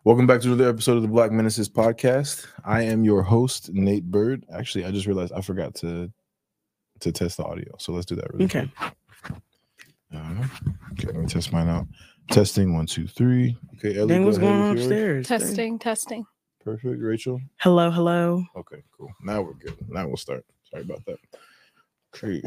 Welcome back to another episode of the Black Menaces podcast. I am your host, Nate Bird. Actually, I just realized I forgot to test the audio, so let's do that really quick. Okay, let me test mine out. Testing 1, 2, 3. Okay, Ellie, Dang, go what's ahead going on with yours. upstairs? Testing. Perfect, Rachel. Hello. Okay, cool. Now we're good. Now we'll start. Sorry about that. Okay.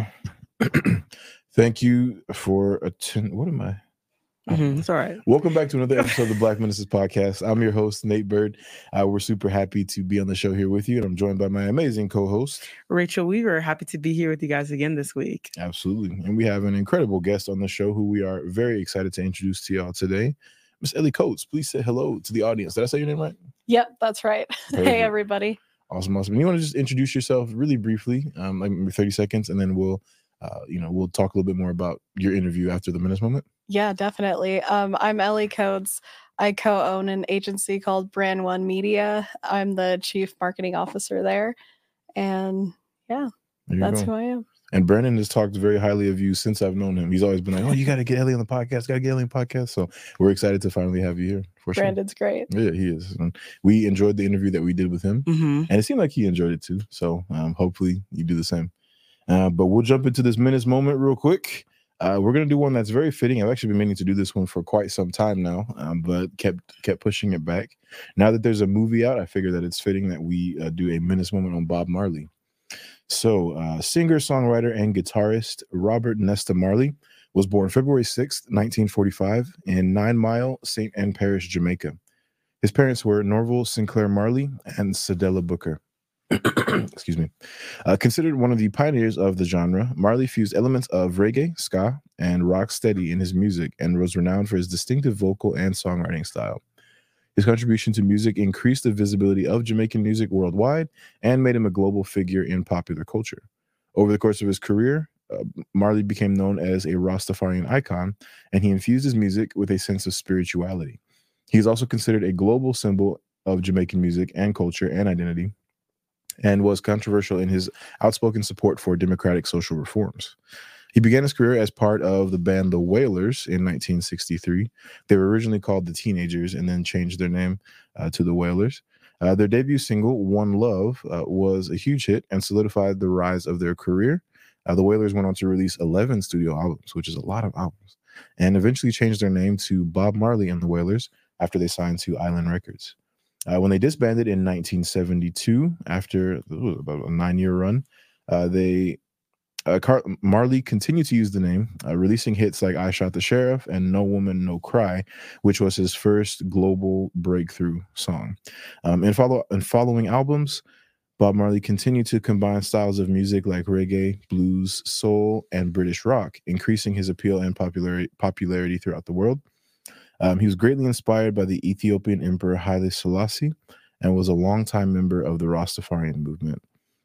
Thank you for attending. What am I? It's all right. Welcome back to another episode of the Black Menaces podcast. I'm your host, Nate Bird. We're super happy to be on the show here with you, and I'm joined by my amazing co-host, Rachel Weaver. Happy to be here with you guys again this week. Absolutely. And we have an incredible guest on the show who we are very excited to introduce to y'all today. Miss Ellie Coates, please say hello to the audience. Did I say your name right? Yep, that's right. Perfect. Hey, everybody. Awesome. You want to just introduce yourself really briefly, like maybe 30 seconds, and then we'll talk a little bit more about your interview after the Menace moment. Yeah, definitely. I'm Ellie Coates. I co-own an agency called Brand One Media. I'm the chief marketing officer there. And yeah, that's who I am. And Brandon has talked very highly of you since I've known him. He's always been like, oh, you got to get Ellie on the podcast. Got to get Ellie on the podcast. So we're excited to finally have you here. For sure. Brandon's great. Yeah, he is. And we enjoyed the interview that we did with him. Mm-hmm. And it seemed like he enjoyed it too. So hopefully you do the same. But we'll jump into this Menace moment real quick. We're going to do one that's very fitting. I've actually been meaning to do this one for quite some time now, but kept pushing it back. Now that there's a movie out, I figure that it's fitting that we do a Menace moment on Bob Marley. So singer, songwriter, and guitarist Robert Nesta Marley was born February 6th, 1945 in 9 Mile, St. Ann Parish, Jamaica. His parents were Norval Sinclair Marley and Cedella Booker. Excuse me. Considered one of the pioneers of the genre, Marley fused elements of reggae, ska, and rock steady in his music and was renowned for his distinctive vocal and songwriting style. His contribution to music increased the visibility of Jamaican music worldwide and made him a global figure in popular culture. Over the course of his career, Marley became known as a Rastafarian icon, and he infused his music with a sense of spirituality. He is also considered a global symbol of Jamaican music and culture and identity, and was controversial in his outspoken support for democratic social reforms. He began his career as part of the band The Wailers in 1963. They were originally called The Teenagers and then changed their name to The Wailers. Their debut single, One Love, was a huge hit and solidified the rise of their career. The Wailers went on to release 11 studio albums, which is a lot of albums, and eventually changed their name to Bob Marley and the Wailers after they signed to Island Records. When they disbanded in 1972, after about a 9-year run, Marley continued to use the name, releasing hits like I Shot the Sheriff and No Woman, No Cry, which was his first global breakthrough song. In following albums, Bob Marley continued to combine styles of music like reggae, blues, soul, and British rock, increasing his appeal and popularity throughout the world. He was greatly inspired by the Ethiopian Emperor Haile Selassie and was a longtime member of the Rastafarian movement.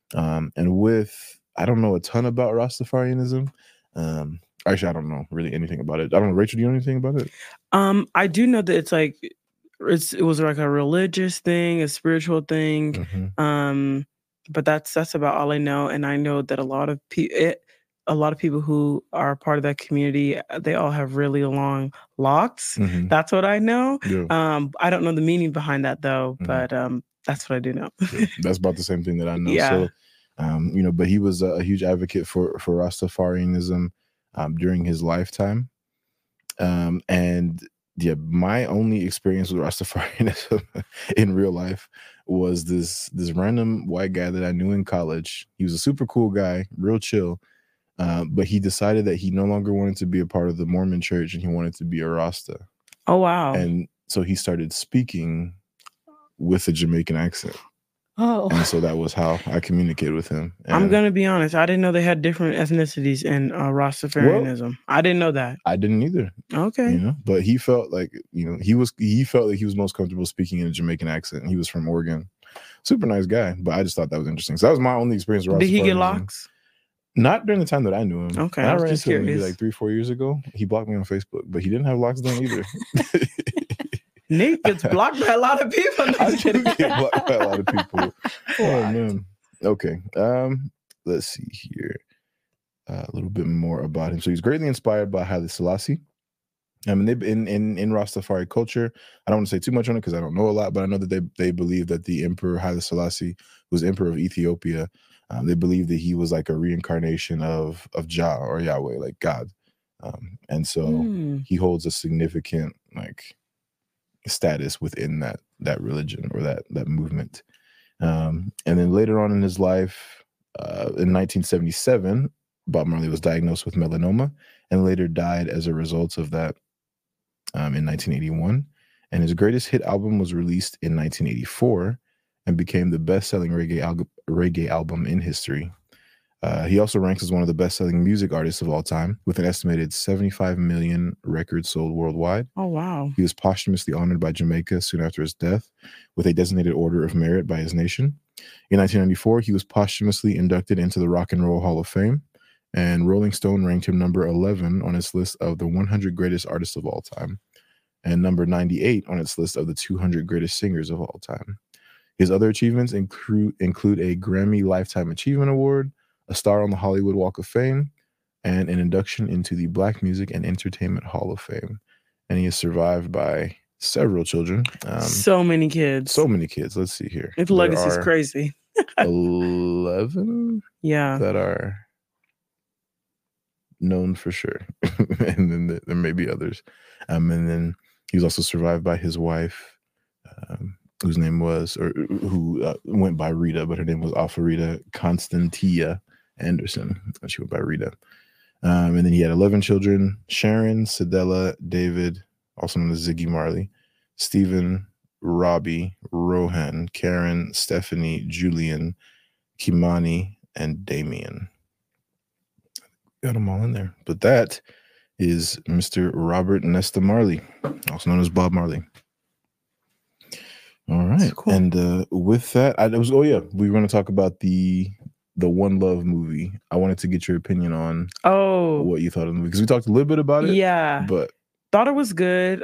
I don't know a ton about Rastafarianism. Actually, I don't know really anything about it. I don't know. Rachel, do you know anything about it? I do know that it was like a religious thing, a spiritual thing. Mm-hmm. But that's about all I know. And I know that a lot of people who are part of that community, they all have really long locks. Mm-hmm. That's what I know. Yeah. I don't know the meaning behind that though, but that's what I do know. That's about the same thing that I know. Yeah. So, but he was a huge advocate for Rastafarianism during his lifetime. And yeah, my only experience with Rastafarianism in real life was this random white guy that I knew in college. He was a super cool guy, real chill. But he decided that he no longer wanted to be a part of the Mormon church and he wanted to be a Rasta. Oh, wow. And so he started speaking with a Jamaican accent. Oh. And so that was how I communicated with him. And I'm going to be honest. I didn't know they had different ethnicities in Rastafarianism. Well, I didn't know that. I didn't either. Okay. But he felt like, he felt like he was most comfortable speaking in a Jamaican accent. And he was from Oregon. Super nice guy. But I just thought that was interesting. So that was my only experience with Rastafarianism. Did he get locks? Not during the time that I knew him. Okay. I ran into him maybe like 3-4 years ago. He blocked me on Facebook, but he didn't have locks then either. Nate gets blocked by a lot of people. I do get blocked by a lot of people. Oh man. Okay. Let's see here. A little bit more about him. So he's greatly inspired by Haile Selassie I mean, they in Rastafari culture, I don't want to say too much on it because I don't know a lot, but I know that they believe that the Emperor Haile Selassie, who was Emperor of Ethiopia, they believe that he was like a reincarnation of Jah or Yahweh, like God, and so he holds a significant like status within that religion or that movement. And then later on in his life, in 1977, Bob Marley was diagnosed with melanoma and later died as a result of that in 1981. And his greatest hit album was released in 1984 and became the best-selling reggae album in history. He also ranks as one of the best-selling music artists of all time, with an estimated 75 million records sold worldwide. Oh, wow. He was posthumously honored by Jamaica soon after his death with a designated Order of Merit by his nation. In 1994, he was posthumously inducted into the Rock and Roll Hall of Fame, and Rolling Stone ranked him number 11 on its list of the 100 greatest artists of all time, and number 98 on its list of the 200 greatest singers of all time. His other achievements include a Grammy Lifetime Achievement Award, a star on the Hollywood Walk of Fame, and an induction into the Black Music and Entertainment Hall of Fame. And he is survived by several children. So many kids. So many kids. Let's see here. His legacy is crazy. 11 that are known for sure. And then there may be others. And then he was also survived by his wife, whose name was, or who went by Rita, but her name was Alfarita Constantia Anderson. She went by Rita. And then he had 11 children: Sharon, Cedella, David, also known as Ziggy Marley, Stephen, Robbie, Rohan, Karen, Stephanie, Julian, Kimani, and Damien. Got them all in there. But that is Mr. Robert Nesta Marley, also known as Bob Marley. All right. Cool. And with that, we were going to talk about the One Love movie. I wanted to get your opinion on what you thought of the movie, because we talked a little bit about it. Yeah. But thought it was good.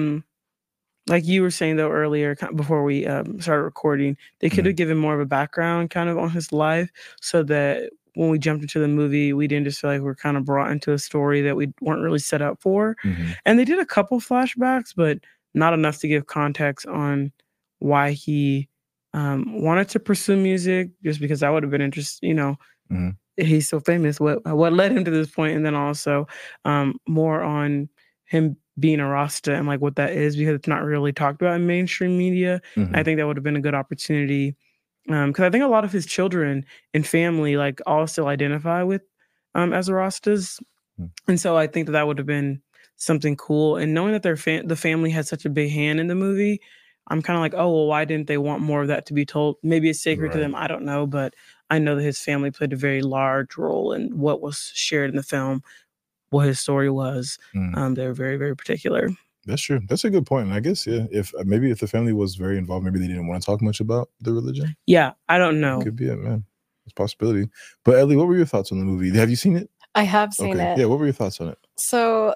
Like you were saying though earlier, before we started recording, they could have given more of a background kind of on his life, so that when we jumped into the movie, we didn't just feel like we're kind of brought into a story that we weren't really set up for. And they did a couple flashbacks, but not enough to give context on why he wanted to pursue music, just because that would have been interesting. He's so famous. What led him to this point, and then also more on him being a Rasta and like what that is, because it's not really talked about in mainstream media. I think that would have been a good opportunity, because I think a lot of his children and family like all still identify with as Rastas, and so I think that would have been something cool. And knowing that the family had such a big hand in the movie, I'm kind of like, oh, well, why didn't they want more of that to be told? Maybe it's sacred to them. I don't know. But I know that his family played a very large role in what was shared in the film, what his story was. They're very, very particular. That's true. That's a good point. And I guess, if the family was very involved, maybe they didn't want to talk much about the religion. Yeah, I don't know. It could be it, man. It's a possibility. But Ellie, what were your thoughts on the movie? Have you seen it? I have seen it. Yeah, what were your thoughts on it? So,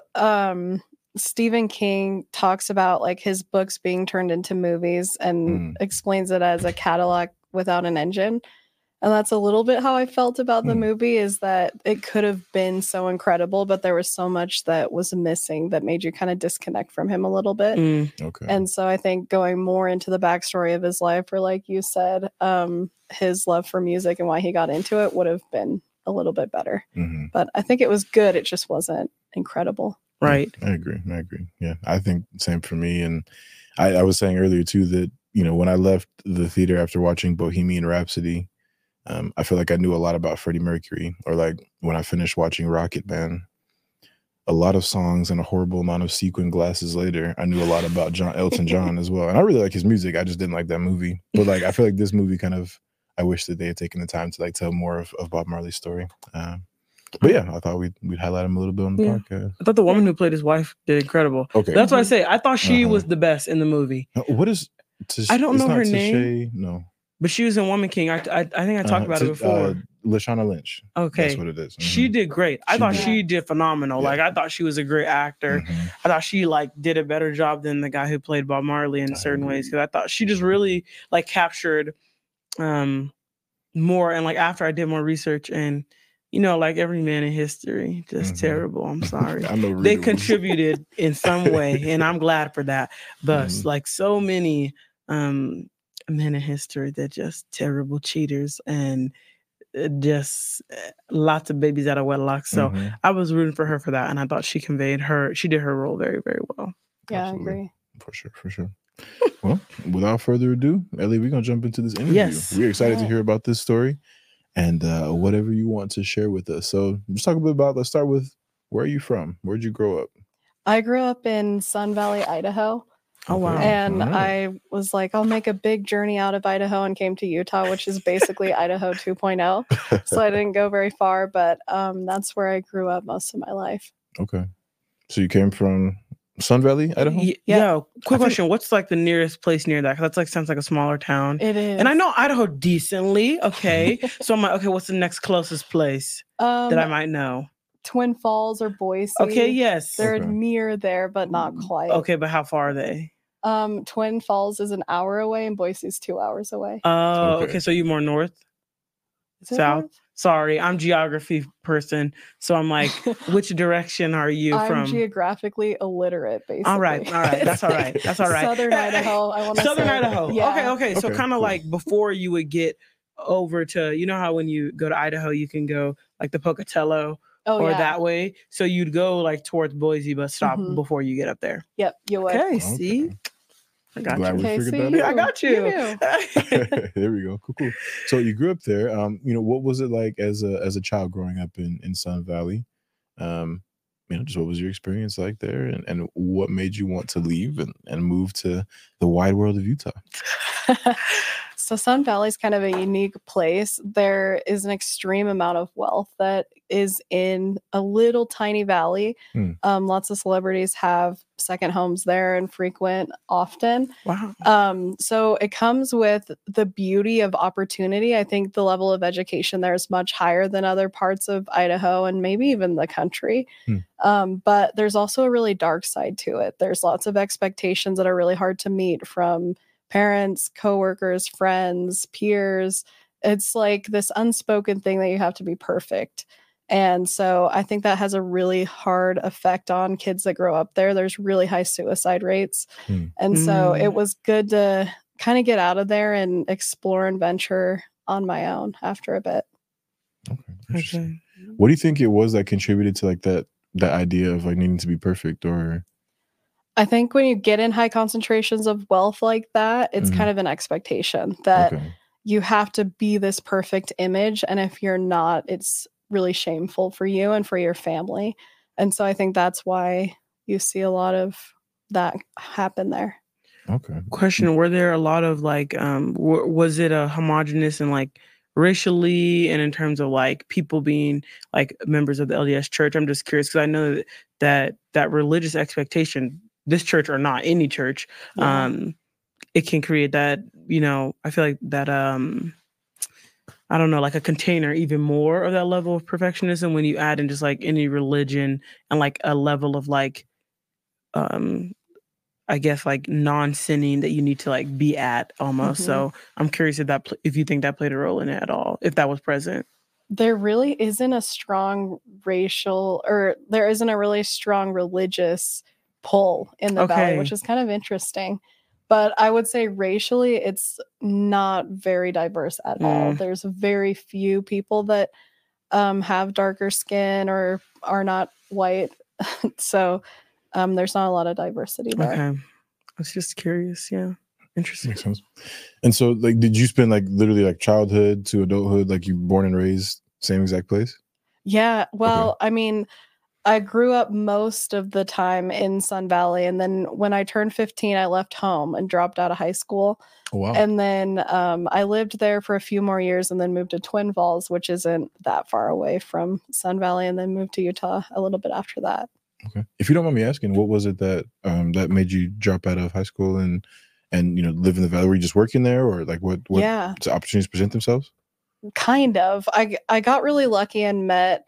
Stephen King talks about like his books being turned into movies and explains it as a Cadillac without an engine. And that's a little bit how I felt about the movie, is that it could have been so incredible, but there was so much that was missing that made you kind of disconnect from him a little bit. Okay. And so I think going more into the backstory of his life, or like you said, his love for music and why he got into it would have been a little bit better. But I think it was good. It just wasn't incredible. Right. I agree. Yeah, I think same for me. And I was saying earlier too that, when I left the theater after watching Bohemian Rhapsody, I feel like I knew a lot about Freddie Mercury. Or like when I finished watching Rocket Man, a lot of songs and a horrible amount of sequin glasses later, I knew a lot about Elton John as well. And I really like his music. I just didn't like that movie. But like, I feel like this movie I wish that they had taken the time to like tell more of Bob Marley's story. But yeah, I thought we'd highlight him a little bit on the podcast. I thought the woman who played his wife did incredible. Okay. That's why I say I thought she was the best in the movie. What is I don't know her name. No. But she was in Woman King. I think I talked about it before. Lashana Lynch. Okay. That's what it is. She did great. I thought she did phenomenal. Yeah. Like, I thought she was a great actor. I thought she like did a better job than the guy who played Bob Marley in certain ways. Because I thought she just really like captured more. And like after I did more research and like every man in history, just terrible. I'm sorry. I know they contributed in some way, and I'm glad for that. But like so many men in history, they're just terrible cheaters and just lots of babies out of wedlock. So I was rooting for her for that, and I thought she did her role very, very well. Yeah, Absolutely. I agree. For sure. Well, without further ado, Ellie, we're gonna jump into this interview. Yes. We're excited to hear about this story and whatever you want to share with us. So let's talk a bit about, let's start with, where are you from? Where'd you grow up? I grew up in Sun Valley, Idaho. Oh, wow. And I was like, I'll make a big journey out of Idaho, and came to Utah, which is basically Idaho 2.0. So I didn't go very far, but that's where I grew up most of my life. Okay. So you came from Sun Valley, Idaho? Yeah. Quick question. What's like the nearest place near that? Because sounds like a smaller town. It is. And I know Idaho decently. Okay. So I'm like, okay, what's the next closest place that I might know? Twin Falls or Boise. Okay, yes. They're near there, but not quite. Okay, but how far are they? Twin Falls is an hour away and Boise's 2 hours away. Oh, okay. So you're more north? South? North? Sorry, I'm geography person. So I'm like, which direction are you from? I'm geographically illiterate, basically. All right. That's all right. Southern Idaho, I want to say. Southern Idaho. Yeah. Okay. So kind of like before you would get over to, you know how when you go to Idaho, you can go like the Pocatello that way. So you'd go like towards Boise, but stop before you get up there. Yep, you would. Okay, see? I got Glad you. We figured that out. I got you. There we go. Cool. So you grew up there. What was it like as a child growing up in Sun Valley? Just what was your experience like there, and what made you want to leave and move to the wide world of Utah? So Sun Valley is kind of a unique place. There is an extreme amount of wealth that is in a little tiny valley. Lots of celebrities have second homes there and frequent often. Wow. So it comes with the beauty of opportunity. I think the level of education there is much higher than other parts of Idaho and maybe even the country. But there's also a really dark side to it. There's lots of expectations that are really hard to meet from parents, coworkers, friends, peers. It's like this unspoken thing that you have to be perfect. And so I think that has a really hard effect on kids that grow up there. There's really high suicide rates. And so it was good to kind of get out of there and explore and venture on my own after a bit. Okay. What do you think it was that contributed to like that idea of like needing to be perfect? Or I think when you get in high concentrations of wealth like that, it's kind of an expectation that you have to be this perfect image. And if you're not, it's really shameful for you and for your family. And so I think that's why you see a lot of that happen there. Okay. Question, were there a lot of like, was it a homogenous and like racially and in terms of like people being like members of the LDS church? I'm just curious because I know that religious expectation, this church or not, any church, it can create that, I feel like that, I don't know, like a container even more of that level of perfectionism when you add in just like any religion and like a level of like, I guess like non-sinning that you need to like be at almost. So I'm curious if you think that played a role in it at all, if that was present. There really isn't a strong there isn't a really strong religious pull in the valley, which is kind of interesting. But I would say racially, it's not very diverse at all. There's very few people that have darker skin or are not white. So there's not a lot of diversity there. Okay. I was just curious. Yeah. Interesting. Makes sense. And so like, did you spend like literally like childhood to adulthood, like you born and raised same exact place? Yeah. Well, I mean, I grew up most of the time in Sun Valley. And then when I turned 15, I left home and dropped out of high school. Oh, wow. And then I lived there for a few more years and then moved to Twin Falls, which isn't that far away from Sun Valley, and then moved to Utah a little bit after that. Okay. If you don't mind me asking, what was it that that made you drop out of high school and live in the valley? Were you just working there, or like what opportunities present themselves? Kind of. I got really lucky and met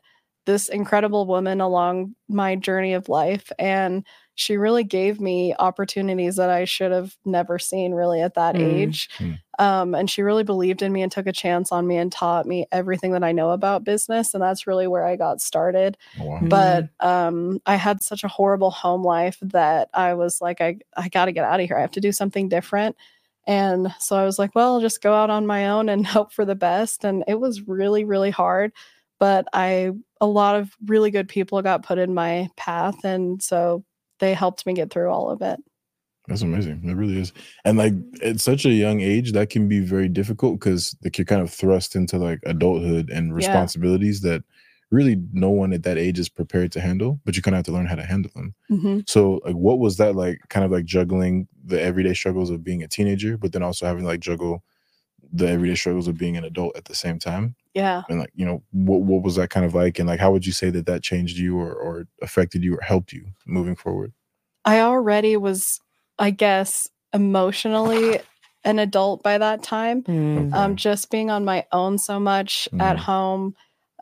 this incredible woman along my journey of life. And she really gave me opportunities that I should have never seen really at that age. And she really believed in me and took a chance on me and taught me everything that I know about business. And that's really where I got started. Wow. But I had such a horrible home life that I was like, I got to get out of here. I have to do something different. And so I was like, well, I'll just go out on my own and hope for the best. And it was really, really hard. But a lot of really good people got put in my path. And so they helped me get through all of it. That's amazing. It really is. And like at such a young age, that can be very difficult because like you're kind of thrust into like adulthood and responsibilities that really no one at that age is prepared to handle, but you kind of have to learn how to handle them. So like what was that like, kind of like juggling the everyday struggles of being a teenager, but then also having to like juggle the everyday struggles of being an adult at the same time? Yeah. And like, you know, what was that kind of like? And like, how would you say that changed you or affected you or helped you moving forward? I already was, I guess, emotionally an adult by that time. Just being on my own so much at home.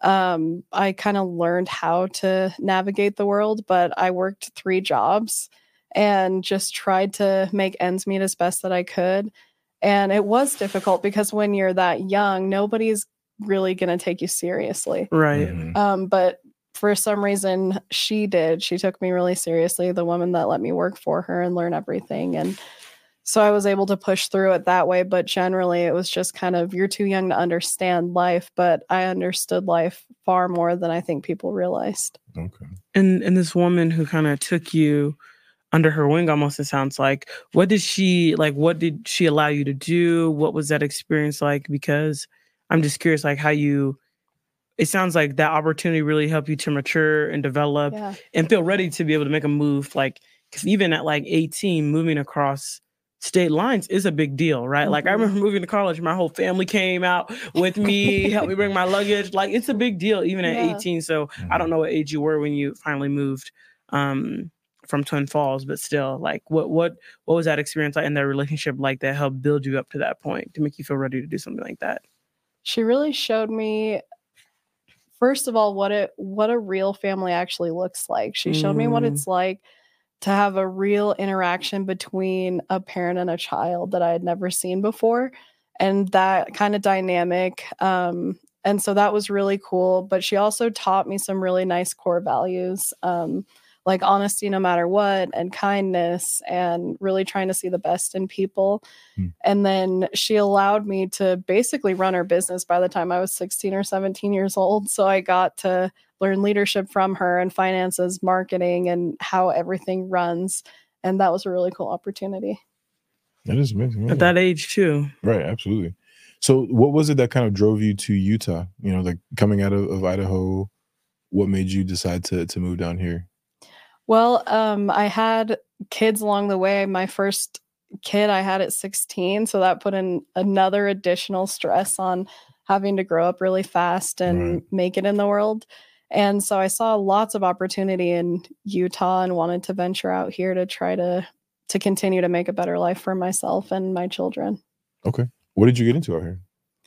I kind of learned how to navigate the world, but I worked 3 jobs and just tried to make ends meet as best that I could. And it was difficult because when you're that young, nobody's really going to take you seriously. Right. But for some reason, she did. She took me really seriously, the woman that let me work for her and learn everything. And so I was able to push through it that way. But generally, it was just kind of, you're too young to understand life. But I understood life far more than I think people realized. Okay. And this woman who kind of took you under her wing, almost, it sounds like, what did she allow you to do? What was that experience like? Because I'm just curious, like it sounds like that opportunity really helped you to mature and develop and feel ready to be able to make a move. Like, because even at like 18, moving across state lines is a big deal, right? Like I remember moving to college, my whole family came out with me, helped me bring my luggage. Like it's a big deal, even at 18. So I don't know what age you were when you finally moved from Twin Falls, but still, like what was that experience like in that relationship like that helped build you up to that point to make you feel ready to do something like that? She really showed me, first of all, what a real family actually looks like. She showed me what it's like to have a real interaction between a parent and a child that I had never seen before, and that kind of dynamic. And so that was really cool. But she also taught me some really nice core values, like honesty no matter what, and kindness, and really trying to see the best in people. And then she allowed me to basically run her business by the time I was 16 or 17 years old. So I got to learn leadership from her and finances, marketing, and how everything runs. And that was a really cool opportunity. That is amazing. At that age too. Right, absolutely. So what was it that kind of drove you to Utah? You know, like coming out of Idaho, what made you decide to move down here? Well, I had kids along the way. My first kid I had at 16, so that put in another additional stress on having to grow up really fast and make it in the world. And so I saw lots of opportunity in Utah and wanted to venture out here to try to continue to make a better life for myself and my children. Okay. What did you get into out here?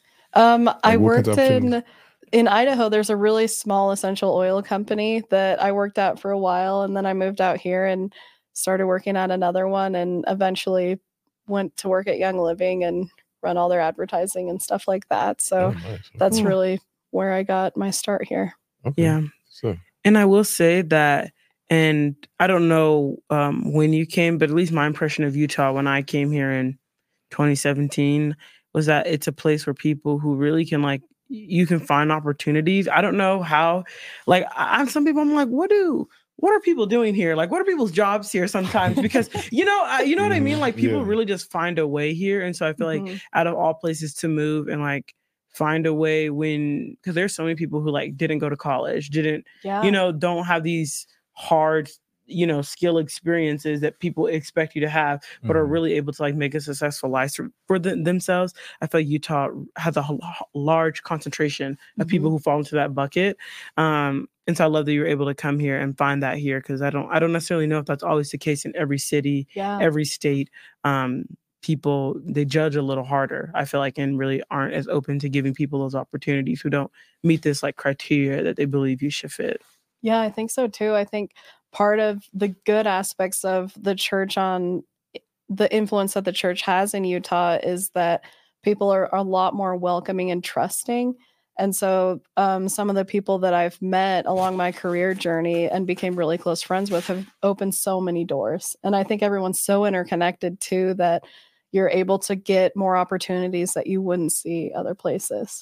I worked in Idaho. There's a really small essential oil company that I worked at for a while, and then I moved out here and started working at another one, and eventually went to work at Young Living and run all their advertising and stuff like that. So that's really where I got my start here. Okay. Yeah. So. And I will say that, and I don't know when you came, but at least my impression of Utah when I came here in 2017 was that it's a place where people who really can, like, you can find opportunities. I don't know how, like, I'm some people, I'm like, what are people doing here? Like, what are people's jobs here sometimes? Because, you know what I mean? Like, people really just find a way here. And so I feel like out of all places to move and like find a way because there's so many people who like didn't go to college, don't have these hard, skill experiences that people expect you to have, but are really able to like make a successful life for themselves. I feel like Utah has a large concentration of people who fall into that bucket. And so I love that you're able to come here and find that here, because I don't necessarily know if that's always the case in every city, every state. people, they judge a little harder, I feel like, and really aren't as open to giving people those opportunities who don't meet this like criteria that they believe you should fit. Yeah, I think so too. I think part of the good aspects of the church on the influence that the church has in Utah is that people are a lot more welcoming and trusting. And so some of the people that I've met along my career journey and became really close friends with have opened so many doors. And I think everyone's so interconnected too that you're able to get more opportunities that you wouldn't see other places.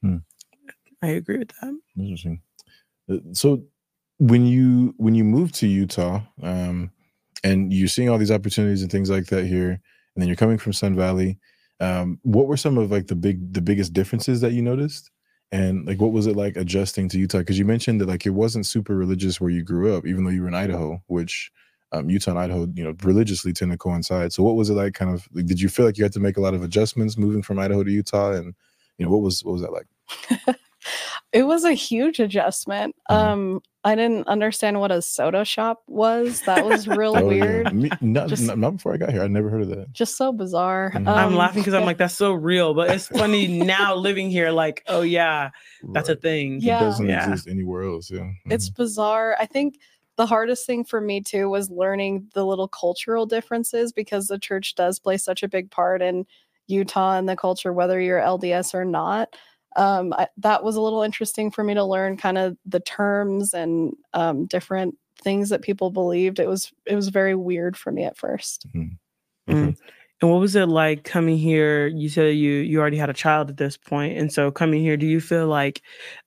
I agree with that. Interesting. So when you moved to Utah, and you're seeing all these opportunities and things like that here, and then you're coming from Sun Valley, what were some of like the biggest differences that you noticed? And like, what was it like adjusting to Utah? Because you mentioned that like it wasn't super religious where you grew up, even though you were in Idaho, which Utah and Idaho, religiously tend to coincide. So what was it like? Kind of like, did you feel like you had to make a lot of adjustments moving from Idaho to Utah? And what was that like? It was a huge adjustment. I didn't understand what a soda shop was. That was really weird. Yeah. Not before I got here. I never heard of that. Just so bizarre. I'm laughing because I'm like, that's so real. But it's funny now living here, like, oh yeah, that's a thing. Yeah. It doesn't exist anywhere else. Yeah. It's bizarre. I think the hardest thing for me too was learning the little cultural differences, because the church does play such a big part in Utah and the culture, whether you're LDS or not. That was a little interesting for me to learn kind of the terms and different things that people believed. It was very weird for me at first. Mm-hmm. Okay. And what was it like coming here? You said you already had a child at this point. And so coming here, do you feel like,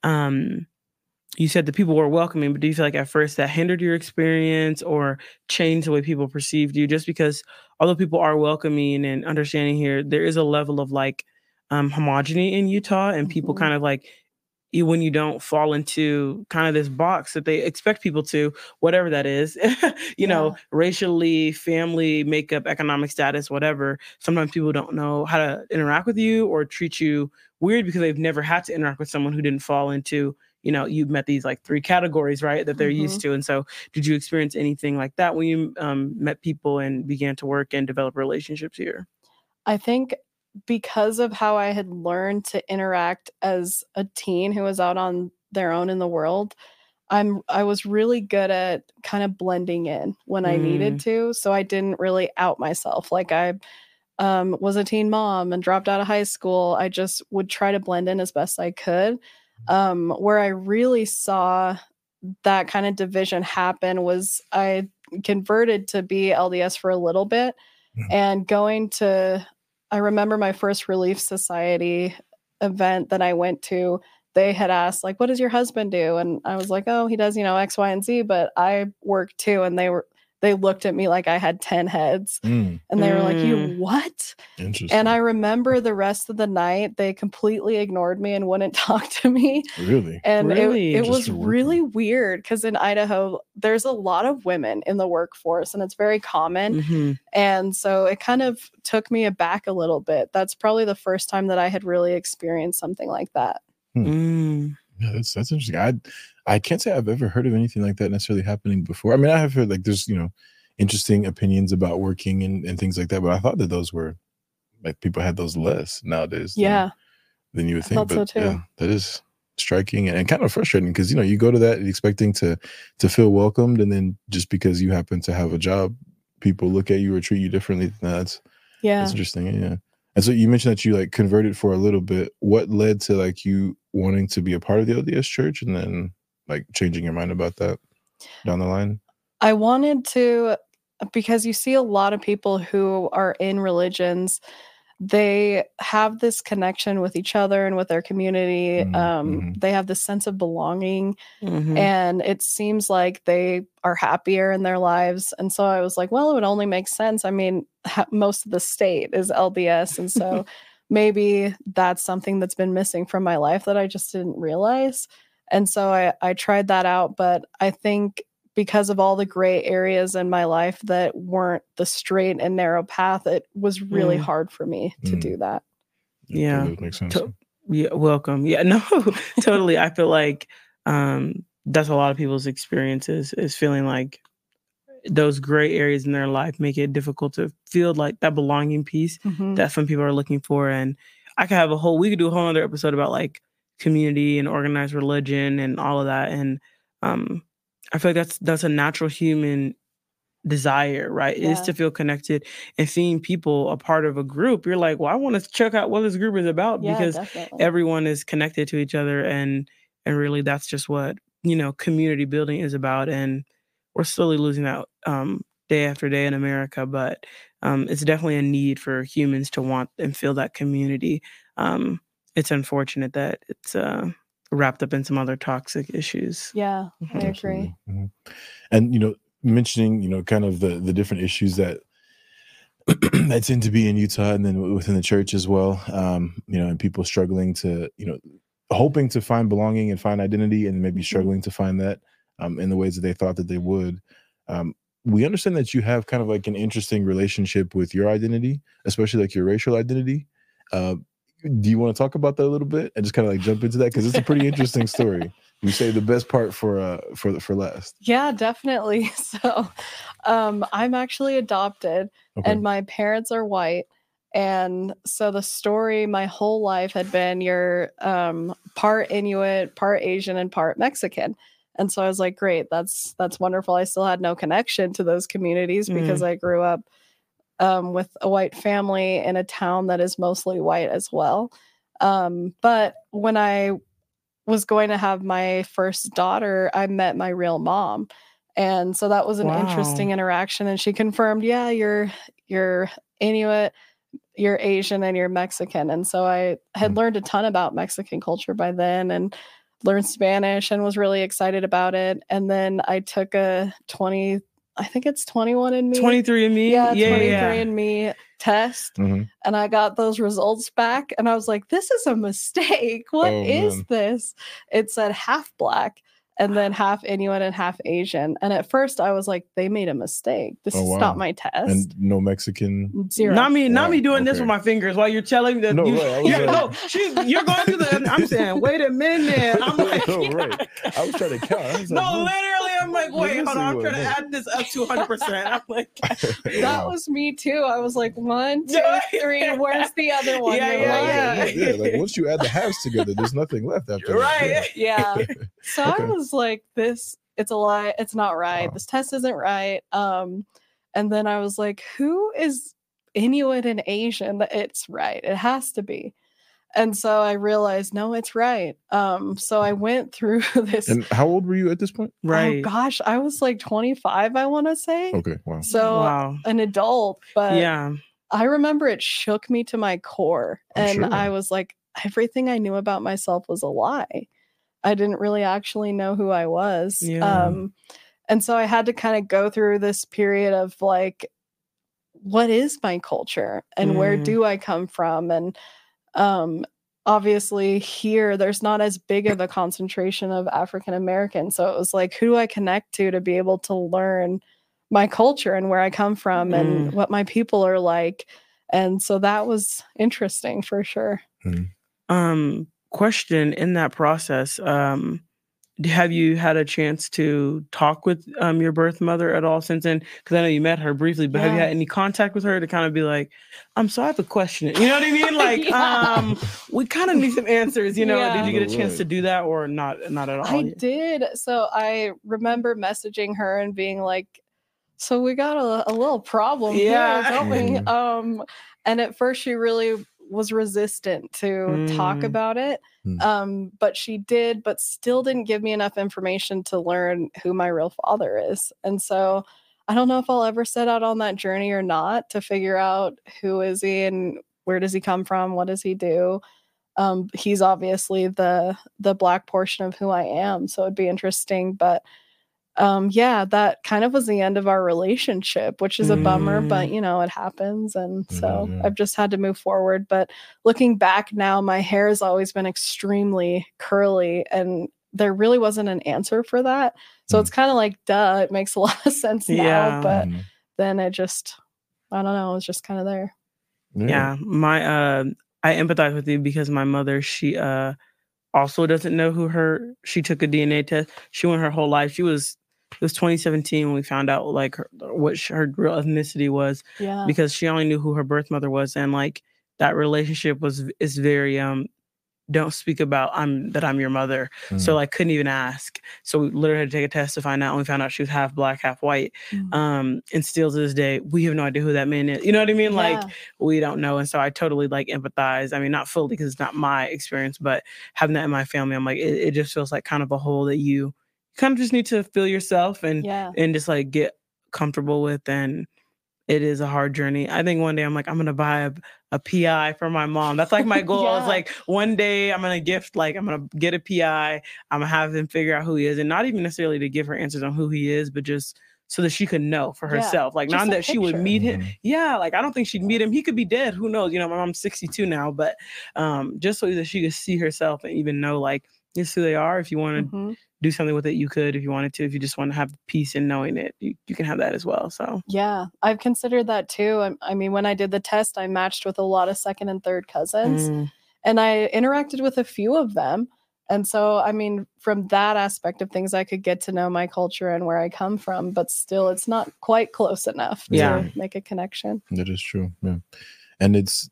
you said the people were welcoming, but do you feel like at first that hindered your experience or changed the way people perceived you? Just because although people are welcoming and understanding here, there is a level of like, homogeny in Utah, and people kind of like when you don't fall into kind of this box that they expect people to, whatever that is, racially, family makeup, economic status, whatever. Sometimes people don't know how to interact with you or treat you weird because they've never had to interact with someone who didn't fall into, you've met these like 3 categories, right, that they're used to. And so did you experience anything like that when you met people and began to work and develop relationships here? I think because of how I had learned to interact as a teen who was out on their own in the world, I was really good at kind of blending in when I needed to. So I didn't really out myself. Like I was a teen mom and dropped out of high school. I just would try to blend in as best I could. Where I really saw that kind of division happen was I converted to be LDS for a little bit and I remember my first Relief Society event that I went to, they had asked, like, what does your husband do? And I was like, oh, he does, X, Y, and Z, but I work too. And they looked at me like I had 10 heads. And they were like, you what? Interesting. And I remember the rest of the night, they completely ignored me and wouldn't talk to me. Really? And it was really weird because in Idaho, there's a lot of women in the workforce and it's very common. And so it kind of took me aback a little bit. That's probably the first time that I had really experienced something like that. Yeah, that's interesting. I can't say I've ever heard of anything like that necessarily happening before. I mean, I have heard like there's, interesting opinions about working and things like that, but I thought that those were like people had those less nowadays. Yeah. Than you would think. But so too. Yeah, that is striking and kind of frustrating because, you go to that expecting to feel welcomed. And then just because you happen to have a job, people look at you or treat you differently. That's interesting. Yeah. And so you mentioned that you like converted for a little bit. What led to like you wanting to be a part of the LDS church and then like changing your mind about that down the line? I wanted to, because you see a lot of people who are in religions, they have this connection with each other and with their community. They have this sense of belonging and it seems like they are happier in their lives. And so I was like, well, it would only make sense. I mean, most of the state is LDS. And so maybe that's something that's been missing from my life that I just didn't realize. And so I tried that out. But I think because of all the gray areas in my life that weren't the straight and narrow path, it was really hard for me to do that. Yeah. That makes sense. Welcome. Yeah, no, totally. I feel like that's a lot of people's experiences is feeling like those gray areas in their life make it difficult to feel like that belonging piece that some people are looking for. And we could do a whole other episode about like community and organized religion and all of that. And I feel like that's a natural human desire, right? Yeah. Is to feel connected, and seeing people a part of a group. You're like, well, I want to check out what this group is about, because everyone is connected to each other, and really that's just what, community building is about. And we're slowly losing that day after day in America, but it's definitely a need for humans to want and feel that community. It's unfortunate that it's wrapped up in some other toxic issues. Yeah, I agree. Mm-hmm. And, mentioning, kind of the different issues that tend to be in Utah and then within the church as well, and people struggling to, hoping to find belonging and find identity, and maybe struggling to find that in the ways that they thought that they would. We understand that you have kind of like an interesting relationship with your identity, especially like your racial identity. Do you want to talk about that a little bit and just kind of like jump into that? Because it's a pretty interesting story. You say the best part for last. Yeah, definitely. So I'm actually adopted, and my parents are white. And so the story my whole life had been you're part Inuit, part Asian, and part Mexican. And so I was like, great, that's wonderful. I still had no connection to those communities because I grew up with a white family in a town that is mostly white as well. But when I was going to have my first daughter, I met my real mom. And so that was an interesting interaction. And she confirmed, yeah, you're Inuit, you're Asian, and you're Mexican. And so I had learned a ton about Mexican culture by then and learned Spanish and was really excited about it. And then I took a 21andMe. 23andMe? Yeah, 23andMe test. And I got those results back. And I was like, this is a mistake. What is this? It said half Black and then half Inuit and half Asian. And at first I was like, they made a mistake. This is not my test. And no Mexican? Zero. Not me doing this with my fingers while you're telling me that you're going through the, I'm saying, wait a minute. I'm like, right. I was trying to count. Literally, I'm like, wait, hold on. I'm trying to add this up to 100%. I'm like, that was me too. I was like, 1, 2, 3. Where's the other one? Yeah. Like once you add the halves together, there's nothing left after that. Yeah. So I was like, it's a lie. It's not right. This test isn't right. And then I was like, who is Inuit and Asian? It's right. It has to be. And so I realized, no, it's right. So I went through this. And how old were you at this point? Right. Oh gosh, I was like 25, I want to say. Okay, wow. So an adult, but yeah, I remember it shook me to my core. And I was like, everything I knew about myself was a lie. I didn't really actually know who I was. Yeah. And so I had to kind of go through this period of like, what is my culture and where do I come from? And obviously here there's not as big of a concentration of African Americans. So it was like, who do I connect to be able to learn my culture and where I come from and what my people are like. And so that was interesting for sure. Question in that process, have you had a chance to talk with your birth mother at all since then? Because I know you met her briefly, but have you had any contact with her to kind of be like, so I have a question. You know what I mean? Like, we kind of need some answers, Did you get a chance to do that or not at all? I did. So I remember messaging her and being like, so we got a little problem here, don't we? And at first she really was resistant to talk about it. But she did, but still didn't give me enough information to learn who my real father is. And so I don't know if I'll ever set out on that journey or not to figure out who is he and where does he come from? What does he do? He's obviously the Black portion of who I am. So it'd be interesting, but that kind of was the end of our relationship, which is a bummer, but it happens. And so I've just had to move forward. But looking back now, my hair has always been extremely curly and there really wasn't an answer for that. So it's kind of like, duh, it makes a lot of sense now, but then it just, I don't know, it was just kind of there. Yeah. I empathize with you because my mother, she also doesn't know she took a DNA test. She went her whole life. She was it was 2017 when we found out like what her real ethnicity was. Yeah. Because she only knew who her birth mother was, and like that relationship is very don't speak about I'm your mother. So like couldn't even ask. So we literally had to take a test to find out, and we found out she was half black, half white. And still to this day, we have no idea who that man is. You know what I mean? Yeah. Like we don't know. And so I totally like empathize. I mean, not fully because it's not my experience, but having that in my family, I'm like, it just feels like kind of a hole that you kind of just need to feel yourself and just like get comfortable with. And it is a hard journey. I think one day I'm like, I'm going to buy a PI for my mom. That's like my goal. I was like, one day I'm going to get a PI. I'm going to have him figure out who he is. And not even necessarily to give her answers on who he is, but just so that she could know for herself. Like not that she would meet him. Yeah. Like, I don't think she'd meet him. He could be dead. Who knows? You know, my mom's 62 now, but just so that she could see herself and even know like, this is who they are. If you want to do something with it, you could. If you wanted to, if you just want to have peace in knowing it, you can have that as well. So yeah, I've considered that too. I mean, when I did the test, I matched with a lot of second and third cousins, and I interacted with a few of them. And so, I mean, from that aspect of things, I could get to know my culture and where I come from, but still, it's not quite close enough to make a connection. That is true. Yeah, and it's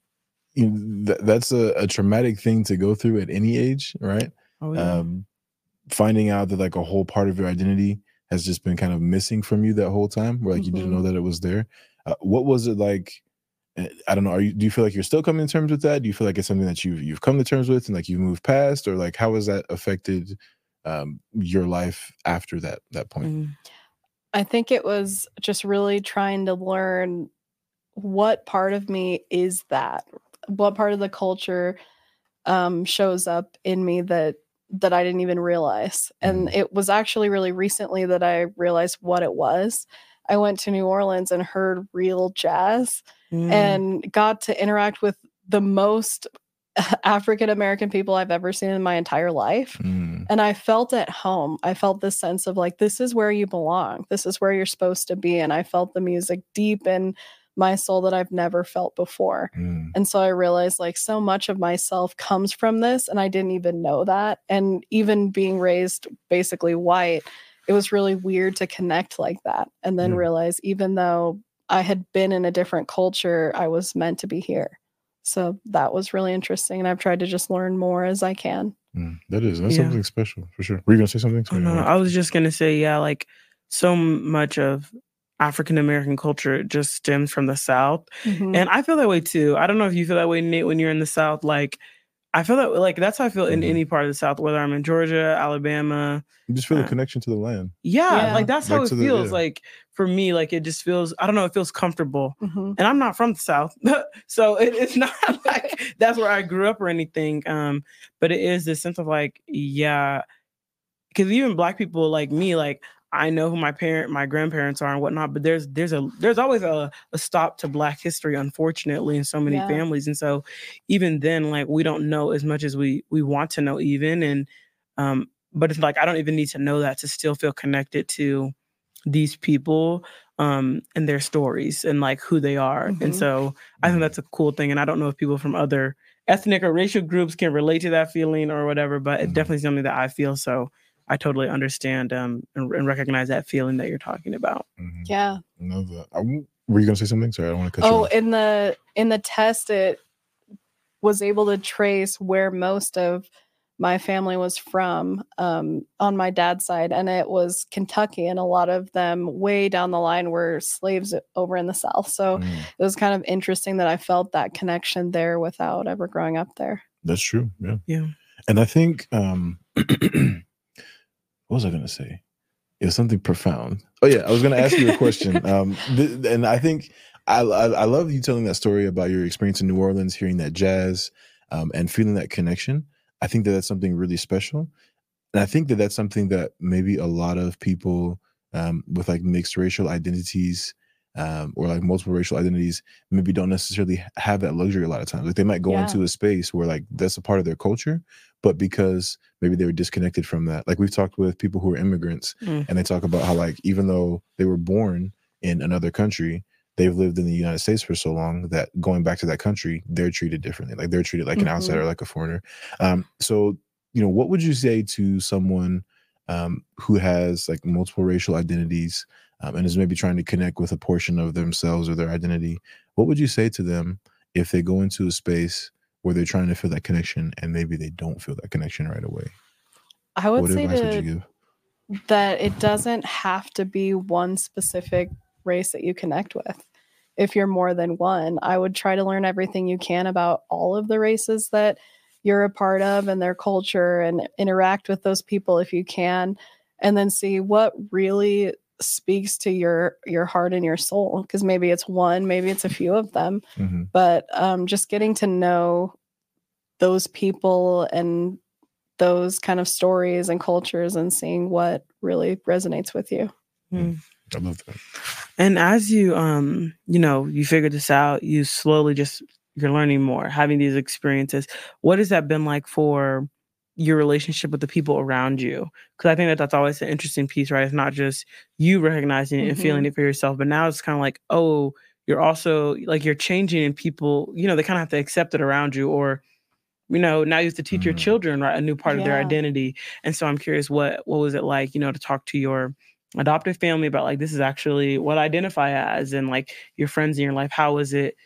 that's a traumatic thing to go through at any age, right? Oh, yeah. Finding out that like a whole part of your identity has just been kind of missing from you that whole time, where like you didn't know that it was there. What was it like? I don't know. Do you feel like you're still coming to terms with that? Do you feel like it's something that you've come to terms with and like you moved past, or like how has that affected your life after that point? I think it was just really trying to learn what part of me is that, what part of the culture shows up in me that I didn't even realize. And it was actually really recently that I realized what it was. I went to New Orleans and heard real jazz and got to interact with the most African-American people I've ever seen in my entire life. And I felt at home. I felt this sense of like, this is where you belong. This is where you're supposed to be. And I felt the music deep in my soul that I've never felt before. And so I realized like so much of myself comes from this, and I didn't even know that. And even being raised basically white, it was really weird to connect like that. And then realize even though I had been in a different culture, I was meant to be here. So that was really interesting. And I've tried to just learn more as I can. That's something special for sure. Were you going to say something? Oh, no, I was just going to say, like so much of African-American culture just stems from the South. And I feel that way too. I don't know if you feel that way, Nate, when you're in the South. Like, I feel that like that's how I feel in any part of the South, whether I'm in Georgia, Alabama. You just feel a connection to the land. Yeah, like that's how it feels. Like for me, like it just feels, I don't know, it feels comfortable. And I'm not from the South. So it's not like that's where I grew up or anything. But it is this sense of like, because even Black people like me, like I know who my grandparents are and whatnot, but there's always a stop to Black history, unfortunately, in so many families. And so even then, like we don't know as much as we want to know even. And but it's like I don't even need to know that to still feel connected to these people and their stories and like who they are. And so I think that's a cool thing. And I don't know if people from other ethnic or racial groups can relate to that feeling or whatever, but it's definitely something that I feel. So I totally understand and recognize that feeling that you're talking about. Yeah. I know that. Were you going to say something? Sorry, I don't want to cut you off. In the test, it was able to trace where most of my family was from on my dad's side, and it was Kentucky, and a lot of them way down the line were slaves over in the South. So it was kind of interesting that I felt that connection there without ever growing up there. That's true. Yeah. And I think what was I going to say? It was something profound. Oh yeah, I was going to ask you a question. And I think I love you telling that story about your experience in New Orleans, hearing that jazz, and feeling that connection. I think that that's something really special, and I think that that's something that maybe a lot of people with like mixed racial identities or like multiple racial identities maybe don't necessarily have that luxury a lot of times. Like they might go into a space where like that's a part of their culture, but because maybe they were disconnected from that. Like we've talked with people who are immigrants and they talk about how like even though they were born in another country, they've lived in the United States for so long that going back to that country, they're treated differently. Like they're treated like an outsider, like a foreigner. So, you know, what would you say to someone who has like multiple racial identities and is maybe trying to connect with a portion of themselves or their identity, what would you say to them if they go into a space where they're trying to feel that connection and maybe they don't feel that connection right away? I would What say advice would you give? that it doesn't have to be one specific race that you connect with. If you're more than one, I would try to learn everything you can about all of the races that you're a part of and their culture, and interact with those people if you can, and then see what really speaks to your heart and your soul, because maybe it's one, maybe it's a few of them. But just getting to know those people and those kind of stories and cultures and seeing what really resonates with you. I love that. And as you you figured this out, you slowly you're learning more, having these experiences. What has that been like for your relationship with the people around you? Because I think that's always an interesting piece, right? It's not just you recognizing it and feeling it for yourself, but now it's kind of like, oh, you're also like, you're changing, and people, they kind of have to accept it around you, or now you have to teach your children, right, a new part of their identity. And so I'm curious, what was it like, to talk to your adoptive family about, like, this is actually what I identify as, and like your friends in your life? How was it,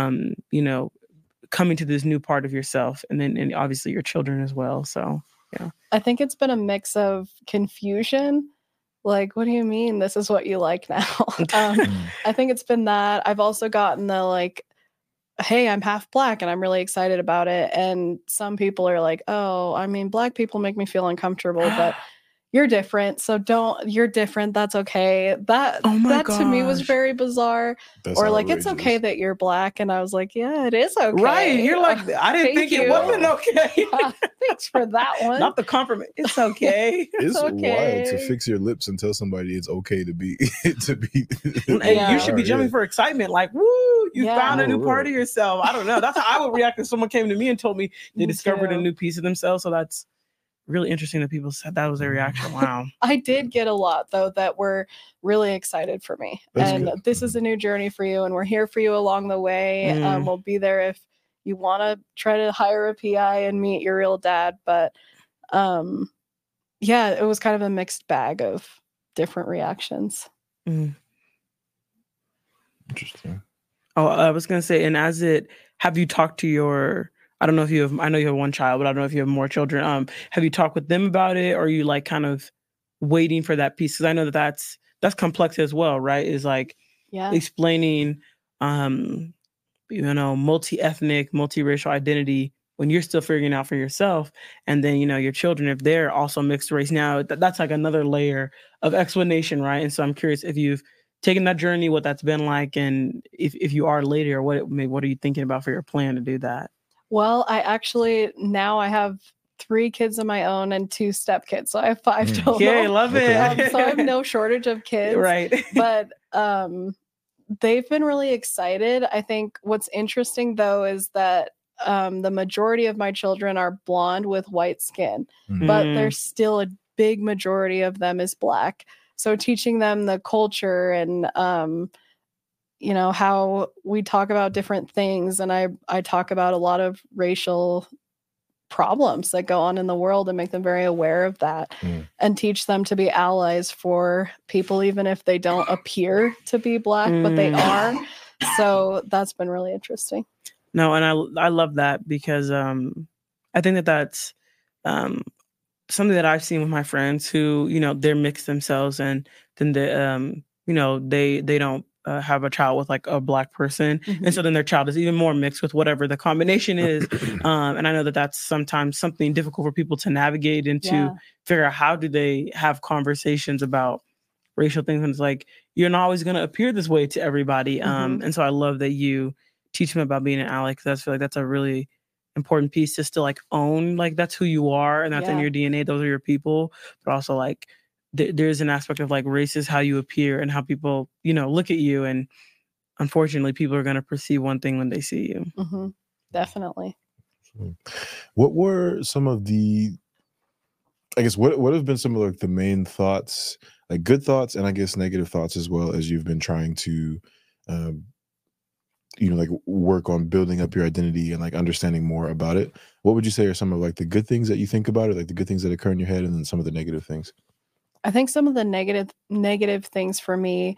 coming to this new part of yourself, and obviously your children as well? So, yeah. I think it's been a mix of confusion. Like, what do you mean this is what you like now? I think it's been that. I've also gotten the, like, hey, I'm half Black and I'm really excited about it. And some people are like, oh, I mean, Black people make me feel uncomfortable, but you're different. So you're different. That's okay. That to me was very bizarre. That's or like, outrageous. it's okay that you're Black. And I was like, yeah, it is okay. Right. You're like, I didn't think it wasn't okay. Thanks for that one. Not the compliment. It's okay. It's okay. wild to fix your lips and tell somebody it's okay to be And you should be jumping for excitement. Like, woo, you found a new part of yourself. I don't know. That's how I would react if someone came to me and told me they discovered a new piece of themselves. So that's really interesting that people said that was their reaction. Wow. I did get a lot, though, that were really excited for me. That's and good. This is a new journey for you, and we're here for you along the way. We'll be there if you want to try to hire a PI and meet your real dad. But yeah, it was kind of a mixed bag of different reactions. Interesting. Oh, I was going to say, and have you talked to your, I know you have one child, but I don't know if you have more children. Have you talked with them about it, or are you like kind of waiting for that piece? Because I know that's complex as well, right? Is like explaining, multi-ethnic, multiracial identity when you're still figuring out for yourself, and then your children, if they're also mixed race, now that's like another layer of explanation, right? And so I'm curious if you've taken that journey, what that's been like, and if you are later, what are you thinking about for your plan to do that? Well, now I have 3 kids of my own and 2 stepkids. So I have 5 total. Okay, love it. So I have no shortage of kids. Right. But they've been really excited. I think what's interesting, though, is that the majority of my children are blonde with white skin, but there's still a big majority of them is Black. So teaching them the culture and how we talk about different things. And I talk about a lot of racial problems that go on in the world and make them very aware of that and teach them to be allies for people, even if they don't appear to be Black, but they are. So that's been really interesting. No, and I love that, because I think that's something that I've seen with my friends who, they're mixed themselves, and then they don't have a child with like a Black person. And so then their child is even more mixed with whatever the combination is. And I know that that's sometimes something difficult for people to navigate and to figure out how do they have conversations about racial things. And it's like, you're not always going to appear this way to everybody. And so I love that you teach them about being an ally, because I feel like that's a really important piece to still like own, like that's who you are and that's in your DNA. Those are your people. But also like there's an aspect of like race is how you appear and how people, look at you. And unfortunately, people are going to perceive one thing when they see you. Definitely. What were some of the, I guess, what have been some of like the main thoughts, like good thoughts and I guess negative thoughts as well, as you've been trying to, like work on building up your identity and like understanding more about it? What would you say are some of like the good things that you think about it, like the good things that occur in your head, and then some of the negative things? I think some of the negative things for me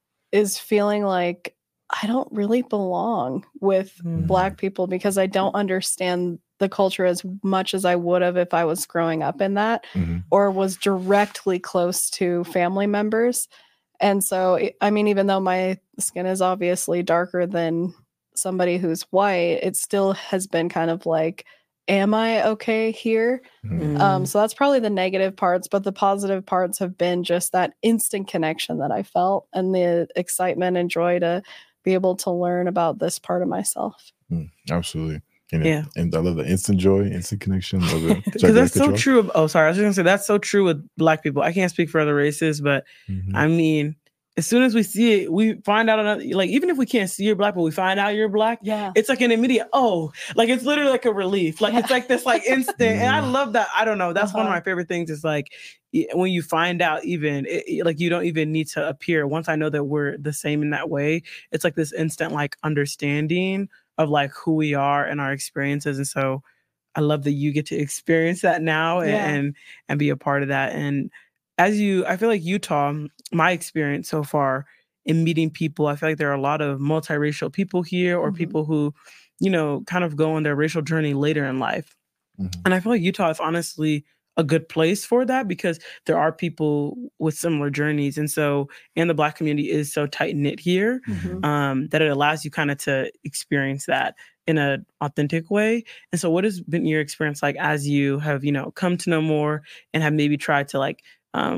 is feeling like I don't really belong with Black people because I don't understand the culture as much as I would have if I was growing up in that or was directly close to family members. And so, I mean, even though my skin is obviously darker than somebody who's white, it still has been kind of like, am I okay here? So that's probably the negative parts, but the positive parts have been just that instant connection that I felt and the excitement and joy to be able to learn about this part of myself. Absolutely. And I love the instant joy, instant connection. Because that's so true. I was just gonna say that's so true with Black people. I can't speak for other races, but I mean, as soon as we see it, we find out another, like, even if we can't see you're Black, but we find out you're Black, it's like an immediate, like, it's literally like a relief. Like, it's like this, like, instant. And I love that. I don't know. That's one of my favorite things is, like, when you find out even, like, you don't even need to appear. Once I know that we're the same in that way, it's like this instant, like, understanding of, like, who we are and our experiences. And so I love that you get to experience that now and be a part of that. And I feel like Utah, my experience so far in meeting people, I feel like there are a lot of multiracial people here or people who, you know, kind of go on their racial journey later in life. And I feel like Utah is honestly a good place for that because there are people with similar journeys. And so, and the Black community is so tight knit here that it allows you kind of to experience that in an authentic way. And so what has been your experience like as you have, you know, come to know more and have maybe tried to like,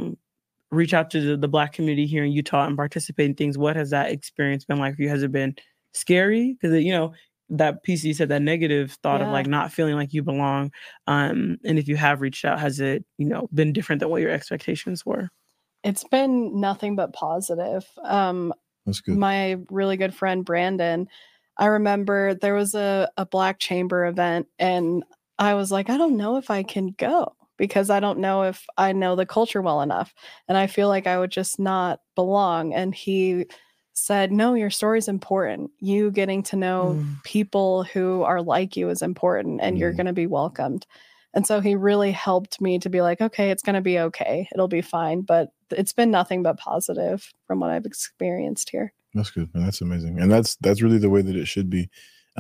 reach out to the Black community here in Utah and participate in things? What has that experience been like for you? Has it been scary? Because, you know, that piece you said, that negative thought of like not feeling like you belong. And if you have reached out, has it, you know, been different than what your expectations were? It's been nothing but positive. That's good. My really good friend, Brandon, I remember there was a Black Chamber event and I was like, I don't know if I can go because I don't know if I know the culture well enough. And I feel like I would just not belong. And he said, no, your story is important. You getting to know people who are like you is important and you're going to be welcomed. And so he really helped me to be like, okay, it's going to be okay. It'll be fine. But it's been nothing but positive from what I've experienced here. That's good. And that's amazing. And that's really the way that it should be.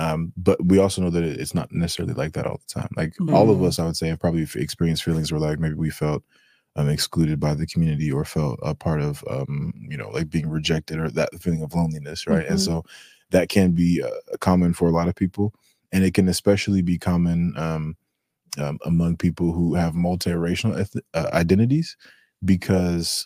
But we also know that it's not necessarily like that all the time. Like all of us, I would say, have probably experienced feelings where like maybe we felt excluded by the community or felt a part of, you know, like being rejected or that feeling of loneliness. Right. And so that can be common for a lot of people. And it can especially be common among people who have multiracial identities because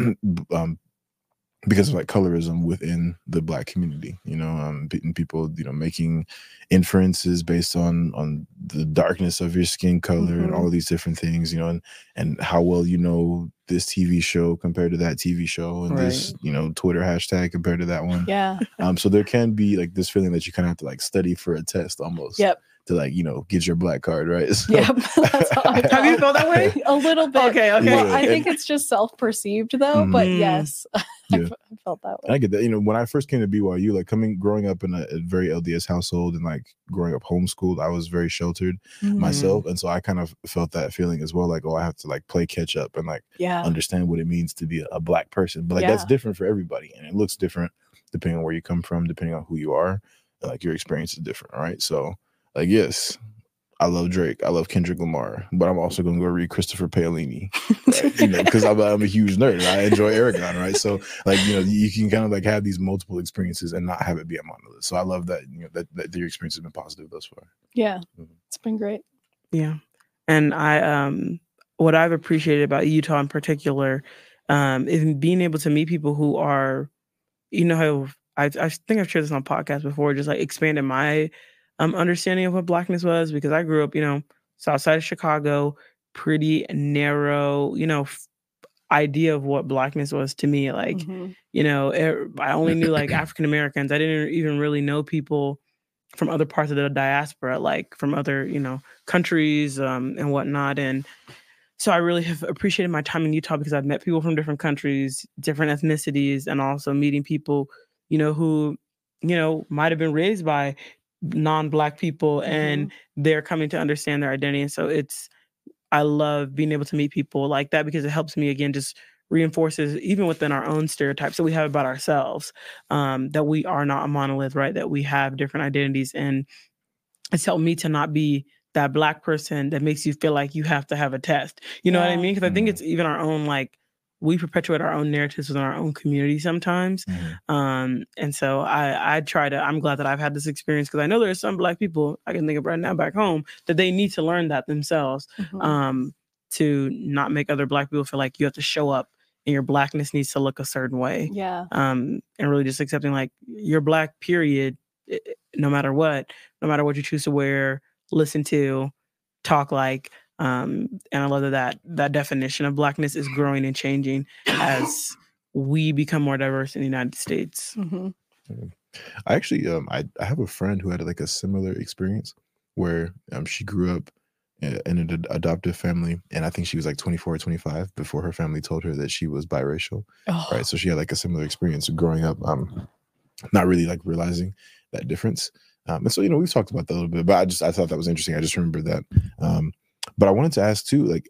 of like colorism within the Black community, you know, people, you know, making inferences based on the darkness of your skin color and all of these different things, you know, and how well you know this TV show compared to that TV show and this, you know, Twitter hashtag compared to that one. Yeah. So there can be like this feeling that you kind of have to like study for a test almost. To like, you know, get your Black card, right? So, have you felt that way? A little bit. Okay. Well, I think it's just self-perceived though, but yes, I felt that way. I get that. You know, when I first came to BYU, like growing up in a very LDS household and like growing up homeschooled, I was very sheltered myself. And so I kind of felt that feeling as well. Like, oh, I have to like play catch up and like understand what it means to be a Black person. But like, that's different for everybody. And it looks different depending on where you come from, depending on who you are. Like your experience is different. Right. So like, yes, I love Drake. I love Kendrick Lamar, but I'm also going to go read Christopher Paolini, right? You know, because I'm a huge nerd and I enjoy Aragon, right? So, like, you know, you can kind of like have these multiple experiences and not have it be a monolith. So I love that, you know, that your experience has been positive thus far. Yeah, it's been great. Yeah, and I what I've appreciated about Utah in particular is being able to meet people who are, you know, I think I've shared this on podcast before, just like expanding my understanding of what Blackness was, because I grew up, you know, south side of Chicago, pretty narrow, you know, idea of what Blackness was to me. Like, you know, I only knew like African Americans. I didn't even really know people from other parts of the diaspora, like from other, you know, countries and whatnot. And so I really have appreciated my time in Utah because I've met people from different countries, different ethnicities, and also meeting people, you know, who, you know, might have been raised by non-Black people and they're coming to understand their identity. And so I love being able to meet people like that because it helps me, again, just reinforces even within our own stereotypes that we have about ourselves, that we are not a monolith, right? That we have different identities. And it's helped me to not be that Black person that makes you feel like you have to have a test. You know what I mean? Because I think it's even our own, like, we perpetuate our own narratives within our own community sometimes. And so I try to, I'm glad that I've had this experience because I know there are some Black people I can think of right now back home that they need to learn that themselves, to not make other Black people feel like you have to show up and your Blackness needs to look a certain way. Yeah. And really just accepting like you're Black, period, no matter what you choose to wear, listen to, talk like. And I love that definition of Blackness is growing and changing as we become more diverse in the United States. I actually, I have a friend who had like a similar experience where she grew up in an adoptive family, and I think she was like 24 or 25 before her family told her that she was biracial. Right, so she had like a similar experience growing up, not really like realizing that difference. And so, we've talked about that a little bit, but I thought that was interesting. I just remembered that. But I wanted to ask too, like,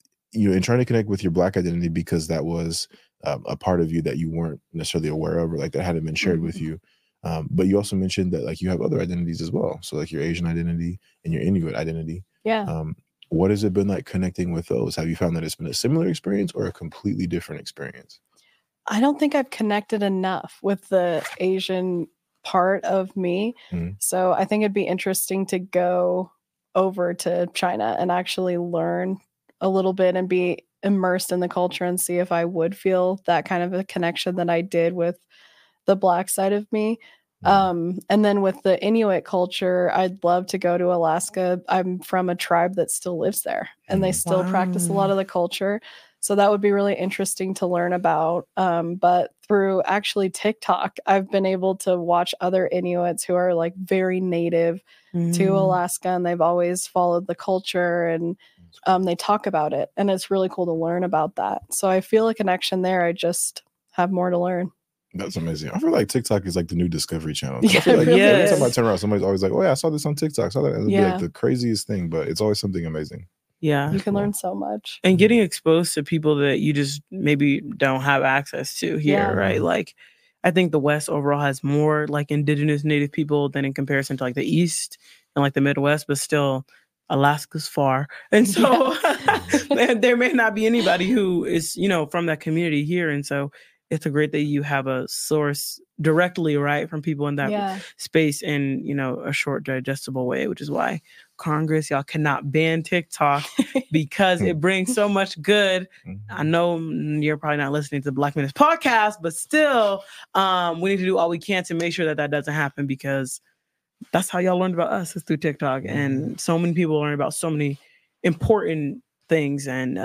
in trying to connect with your Black identity, because that was a part of you that you weren't necessarily aware of, or like that hadn't been shared with you. But you also mentioned that like you have other identities as well. So like your Asian identity and your Inuit identity. Yeah. What has it been like connecting with those? Have you found that it's been a similar experience or a completely different experience? I don't think I've connected enough with the Asian part of me. So I think it'd be interesting to go over to China and actually learn a little bit and be immersed in the culture and see if I would feel that kind of a connection that I did with the Black side of me. And then with the Inuit culture, I'd love to go to Alaska. I'm from a tribe that still lives there and they still practice a lot of the culture. So that would be really interesting to learn about. But through actually TikTok, I've been able to watch other Inuits who are like very native to Alaska, and they've always followed the culture, and they talk about it. And it's really cool to learn about that. So I feel a connection there. I just have more to learn. That's amazing. I feel like TikTok is like the new Discovery Channel. Yeah, I feel like really every time I is. turn around, somebody's always like, "Oh yeah, I saw this on TikTok." I saw that. And it'll be Yeah. like the craziest thing, but it's always something amazing. Yeah. You can learn so much. And getting exposed to people that you just maybe don't have access to here, right? Like, I think the West overall has more like indigenous Native people than in comparison to like the East and like the Midwest, but still Alaska's far. And so there may not be anybody who is, from that community here. And so it's a great that you have a source directly, right, from people in that space in, a short, digestible way, which is why Congress, y'all cannot ban TikTok because it brings so much good. I know you're probably not listening to the Black Minutes podcast, but still, we need to do all we can to make sure that doesn't happen, because that's how y'all learned about us, is through TikTok. And so many people learn about so many important things. And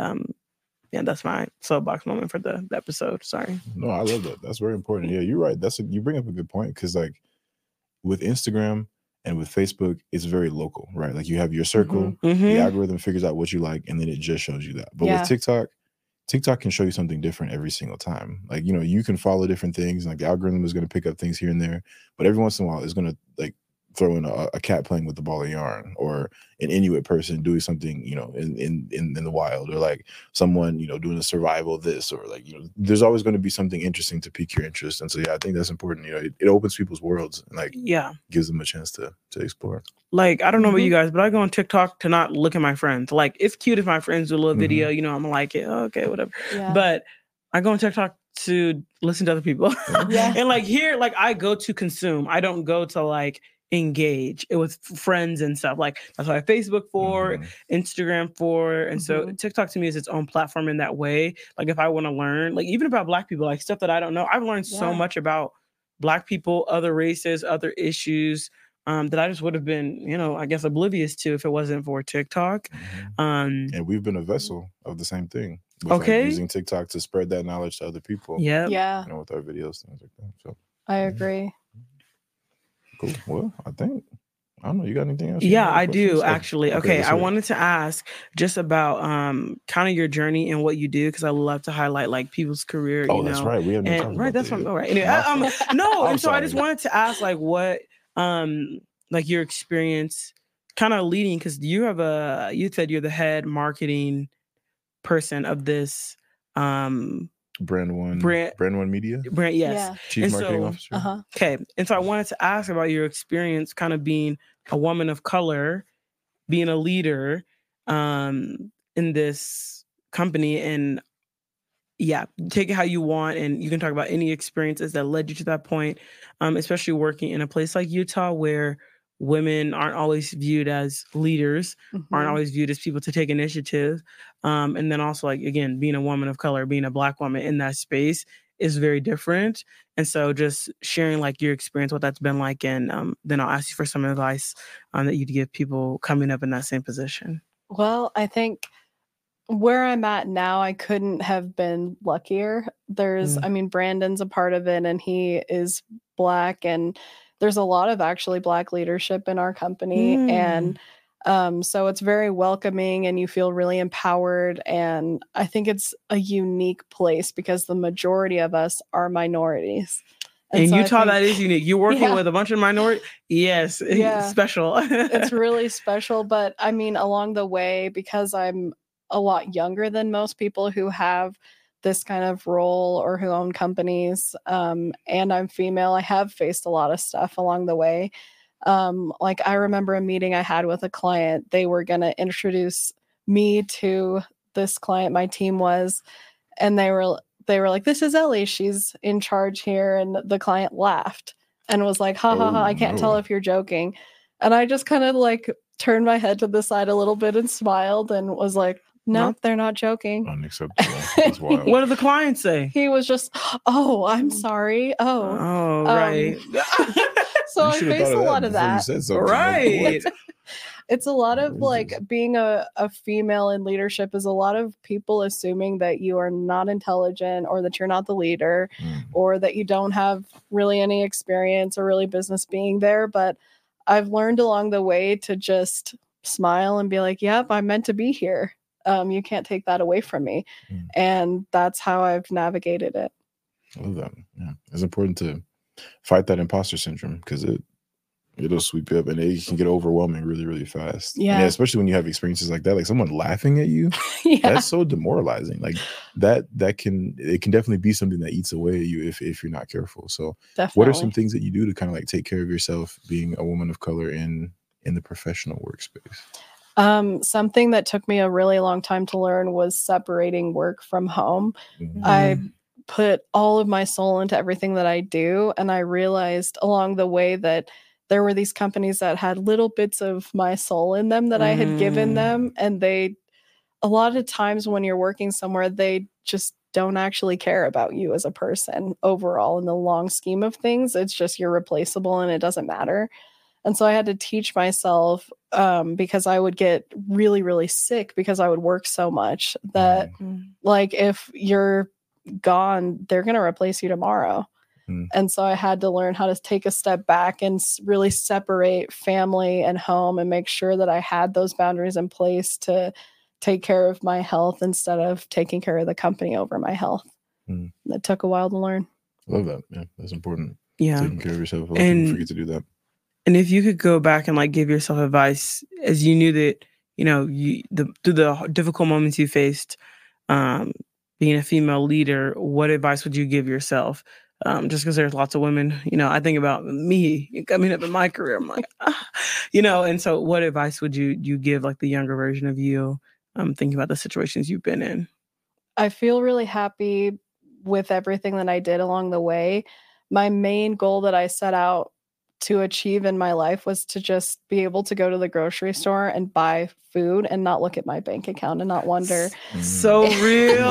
that's my soapbox moment for the episode. Sorry. No, I love that. That's very important. Yeah, you're right. You bring up a good point, because like with Instagram and with Facebook, it's very local, right? Like you have your circle, the algorithm figures out what you like, and then it just shows you that. But with TikTok can show you something different every single time. Like, you can follow different things. Like the algorithm is going to pick up things here and there, but every once in a while it's going to like throw in a cat playing with the ball of yarn, or an Inuit person doing something, in the wild, or like someone, doing a survival this, or like, there's always going to be something interesting to pique your interest. And so, I think that's important. It opens people's worlds and like, gives them a chance to explore. Like, I don't know about you guys, but I go on TikTok to not look at my friends. Like, it's cute if my friends do a little video, I'm gonna like it. Okay, whatever. Yeah. But I go on TikTok to listen to other people. And like here, like I go to consume. I don't go to like engage it with friends and stuff. Like that's what I have Facebook for, Instagram for. And so TikTok to me is its own platform in that way. Like if I want to learn, like even about Black people, like stuff that I don't know, I've learned so much about Black people, other races, other issues, that I just would have been, I guess oblivious to if it wasn't for TikTok. And we've been a vessel of the same thing. With, like, using TikTok to spread that knowledge to other people. Yeah. With our videos, things like that. So I agree. Cool. Well, I don't know. You got anything else? Yeah, I do actually. Okay, I wanted to ask just about kind of your journey and what you do, because I love to highlight like people's career. That's right. We haven't talked about that's that. All right. Anyway, and so I just wanted to ask like what like your experience kind of leading, because you said you're the head marketing person of this Brand One Media. Brand, yes. Yeah. Chief Marketing Officer. Okay. And so I wanted to ask about your experience kind of being a woman of color, being a leader in this company, and take it how you want, and you can talk about any experiences that led you to that point, especially working in a place like Utah where women aren't always viewed as leaders, aren't always viewed as people to take initiative. And then also, like, again, being a woman of color, being a Black woman in that space is very different. And so just sharing like your experience, what that's been like, and then I'll ask you for some advice that you'd give people coming up in that same position. Well, I think where I'm at now, I couldn't have been luckier. I mean, Brandon's a part of it, and he is Black, and there's a lot of actually Black leadership in our company. And so it's very welcoming, and you feel really empowered. And I think it's a unique place because the majority of us are minorities. And so Utah, that is unique. You're working with a bunch of minorities. Yes, it's special. It's really special. But I mean, along the way, because I'm a lot younger than most people who have this kind of role or who own companies, and I'm female, I have faced a lot of stuff along the way. Like, I remember a meeting I had with a client. They were going to introduce me to this client, my team was, and they were like, "This is Ellie, she's in charge here." And the client laughed and was like, "Ha ha ha, I can't tell if you're joking." And I just kind of like turned my head to the side a little bit and smiled and was like, "Nope, they're not joking." Unacceptable. That's wild. What did the client say? He was just, "Oh, I'm sorry. Oh, right." So I faced a lot of that. Right. It's a lot of like being a female in leadership is a lot of people assuming that you are not intelligent, or that you're not the leader, or that you don't have really any experience or really business being there. But I've learned along the way to just smile and be like, "Yep, I'm meant to be here. You can't take that away from me." And that's how I've navigated it. I love that. Yeah. It's important to fight that imposter syndrome, because it'll sweep you up, and it can get overwhelming really, really fast. Yeah. Especially when you have experiences like that, like someone laughing at you. That's so demoralizing. Like it can definitely be something that eats away at you if you're not careful. So What are some things that you do to kind of like take care of yourself being a woman of color in the professional workspace? Something that took me a really long time to learn was separating work from home. I put all of my soul into everything that I do, and I realized along the way that there were these companies that had little bits of my soul in them that I had given them, and a lot of times when you're working somewhere, they just don't actually care about you as a person overall in the long scheme of things. It's just you're replaceable and it doesn't matter. And so I had to teach myself, because I would get really, really sick because I would work so much that like, if you're gone, they're going to replace you tomorrow. And so I had to learn how to take a step back and really separate family and home, and make sure that I had those boundaries in place to take care of my health instead of taking care of the company over my health. It took a while to learn. I love that. Yeah, that's important. Yeah. Taking care of yourself. And forget to do that. And if you could go back and like give yourself advice, as you knew that, through the difficult moments you faced, being a female leader, what advice would you give yourself? Just because there's lots of women, I think about me coming up in my career. I'm like, and so what advice would you give like the younger version of you, thinking about the situations you've been in? I feel really happy with everything that I did along the way. My main goal that I set out to achieve in my life was to just be able to go to the grocery store and buy food and not look at my bank account and not wonder. So real.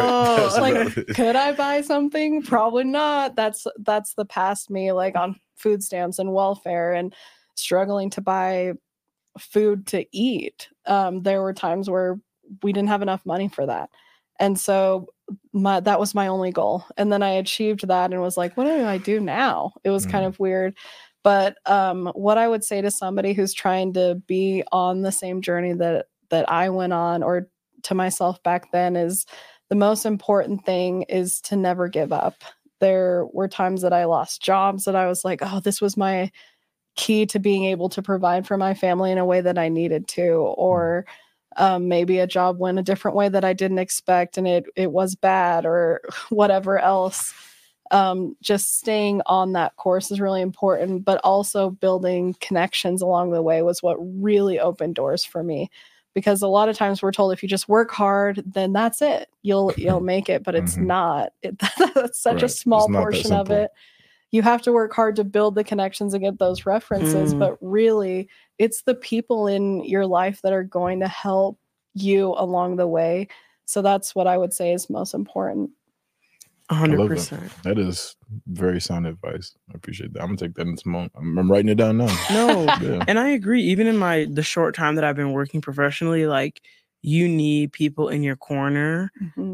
Like, could I buy something? Probably not. That's the past me, like on food stamps and welfare and struggling to buy food to eat. There were times where we didn't have enough money for that. And so that was my only goal. And then I achieved that and was like, what do I do now? It was kind of weird. But what I would say to somebody who's trying to be on the same journey that I went on, or to myself back then, is the most important thing is to never give up. There were times that I lost jobs that I was like, oh, this was my key to being able to provide for my family in a way that I needed to, or maybe a job went a different way that I didn't expect and it was bad, or whatever else. Just staying on that course is really important, but also building connections along the way was what really opened doors for me. Because a lot of times we're told if you just work hard, then that's it. You'll make it, but it's not. That's such a small portion of it. You have to work hard to build the connections and get those references, but really it's the people in your life that are going to help you along the way. So that's what I would say is most important. 100%. That is very sound advice. I appreciate that. I'm gonna take that in this moment. I'm writing it down now. No, and I agree. Even in the short time that I've been working professionally, like you need people in your corner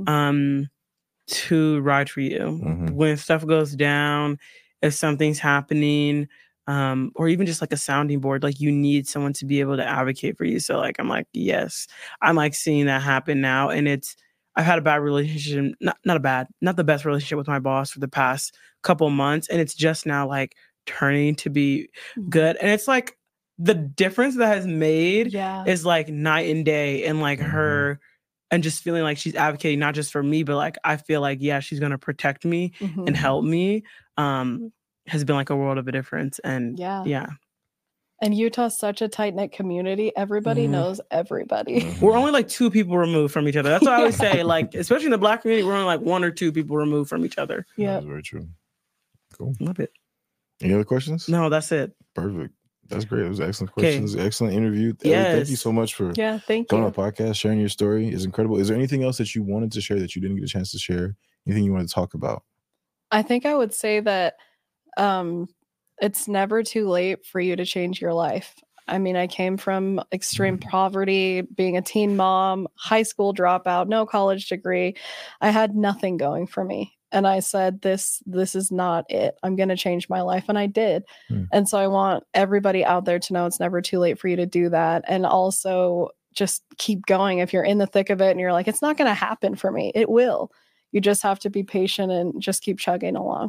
to ride for you when stuff goes down, if something's happening, or even just like a sounding board. Like you need someone to be able to advocate for you. So like I'm like, yes, I'm like seeing that happen now, and I've had a bad relationship, not the best relationship with my boss for the past couple months. And it's just now like turning to be good. And it's like the difference that has made is like night and day. And like her, and just feeling like she's advocating not just for me, but like I feel like, yeah, she's going to protect me and help me, has been like a world of a difference. And yeah. And Utah's such a tight-knit community. Everybody knows everybody. We're only like 2 people removed from each other. That's what I always say. Like, especially in the Black community, we're only like 1 or 2 people removed from each other. Yeah, that's very true. Cool. Love it. Any other questions? No, that's it. Perfect. That's great. It was excellent questions. Excellent interview. Yes. Thank you so much for coming on the podcast, sharing your story. It's incredible. Is there anything else that you wanted to share that you didn't get a chance to share? Anything you wanted to talk about? I think I would say that it's never too late for you to change your life. I mean, I came from extreme poverty, being a teen mom, high school dropout, no college degree. I had nothing going for me. And I said, this is not it. I'm going to change my life. And I did. And so I want everybody out there to know it's never too late for you to do that. And also just keep going. If you're in the thick of it and you're like, it's not going to happen for me, it will. You just have to be patient and just keep chugging along.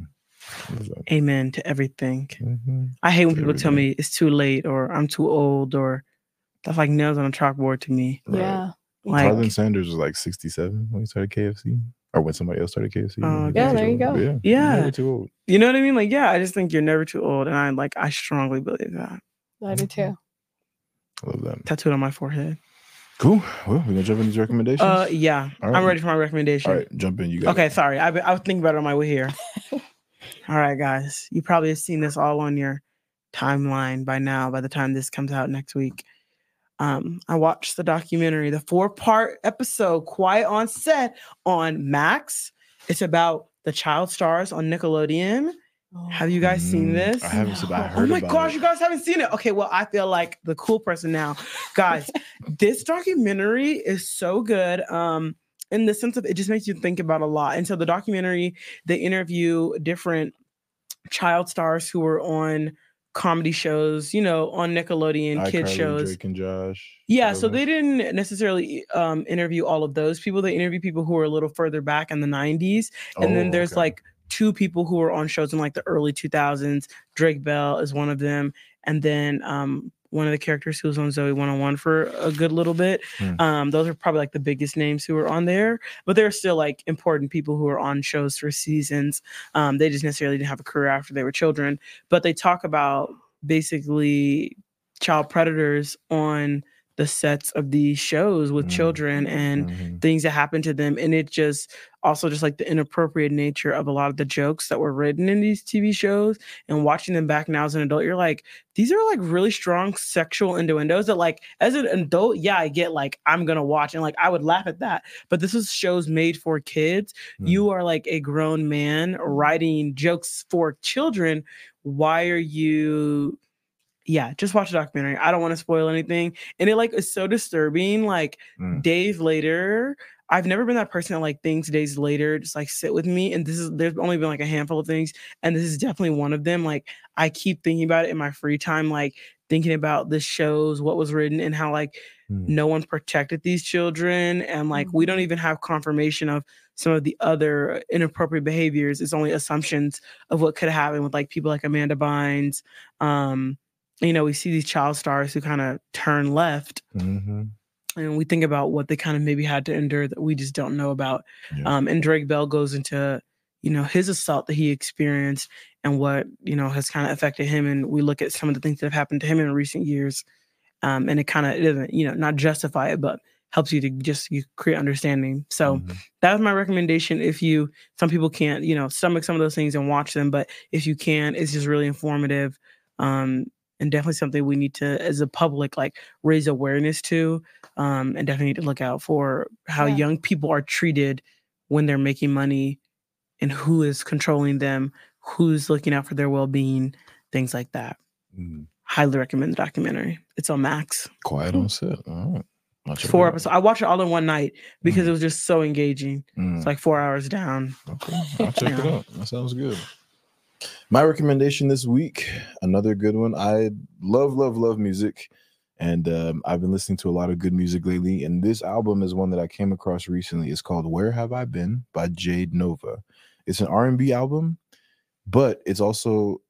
Amen to everything. I hate when people tell me it's too late or I'm too old, or that's like nails on a chalkboard to me. Yeah. Like, Carlin Sanders was like 67 when he started KFC, or when somebody else started KFC. Yeah, there you go. Yeah. Never too old. You know what I mean? Like, yeah, I just think you're never too old. And I strongly believe that. I do too. I love that. Tattooed on my forehead. Cool. Well, we're going to jump into these recommendations? Yeah. Right. I'm ready for my recommendation. All right, jump in. You got it. Sorry. I was thinking about it on my way here. All right, guys. You probably have seen this all on your timeline by now, by the time this comes out next week. I watched the documentary, the 4-part episode, Quiet on Set, on Max. It's about the child stars on Nickelodeon. Have you guys seen this? I haven't seen it. I heard about it. Oh my gosh, you guys haven't seen it. Okay, well, I feel like the cool person now. Guys, this documentary is so good. In the sense of it just makes you think about a lot. And so the documentary, they interview different child stars who were on comedy shows, on Nickelodeon, kid shows. Drake and Josh. Yeah, so they didn't necessarily interview all of those people. They interview people who were a little further back in the 90s. And then there's like 2 people who were on shows in like the early 2000s. Drake Bell is one of them. And then one of the characters who was on Zoe 101 for a good little bit. Those are probably like the biggest names who were on there, but there are still like important people who are on shows for seasons. They just necessarily didn't have a career after they were children, but they talk about basically child predators on the sets of these shows with children and things that happen to them. And it just also just like the inappropriate nature of a lot of the jokes that were written in these TV shows, and watching them back now as an adult, you're like, these are like really strong sexual innuendos that like as an adult, yeah, I get like, I'm going to watch and like, I would laugh at that. But this is shows made for kids. You are like a grown man writing jokes for children. Why are you... Yeah, just watch the documentary. I don't want to spoil anything. And it like is so disturbing. Like days later, I've never been that person that like things days later just like sit with me. And there's only been like a handful of things. And this is definitely one of them. Like I keep thinking about it in my free time. Like thinking about the shows, what was written, and how like no one protected these children, and like we don't even have confirmation of some of the other inappropriate behaviors. It's only assumptions of what could happen with like people like Amanda Bynes. You know, we see these child stars who kind of turn left. And we think about what they kind of maybe had to endure that we just don't know about. And Drake Bell goes into, you know, his assault that he experienced and what, you know, has kind of affected him. And we look at some of the things that have happened to him in recent years. And it kind of doesn't, you know, not justify it, but helps you to just create understanding. So that was my recommendation. If you, some people can't, you know, stomach some of those things and watch them, but if you can, it's just really informative. And definitely something we need to, as a public, like raise awareness to, and definitely need to look out for how young people are treated when they're making money and who is controlling them, who's looking out for their well-being, things like that. Highly recommend the documentary. It's on Max. Quiet on Set. All right. 4 episodes. I watched it all in one night because it was just so engaging. It's like 4 hours down. Okay, I'll check it out. That sounds good. My recommendation this week, another good one. I love music, and I've been listening to a lot of good music lately. And this album is one that I came across recently. It's called "Where Have I Been" by Jade Nova. It's an R&B album, but it's also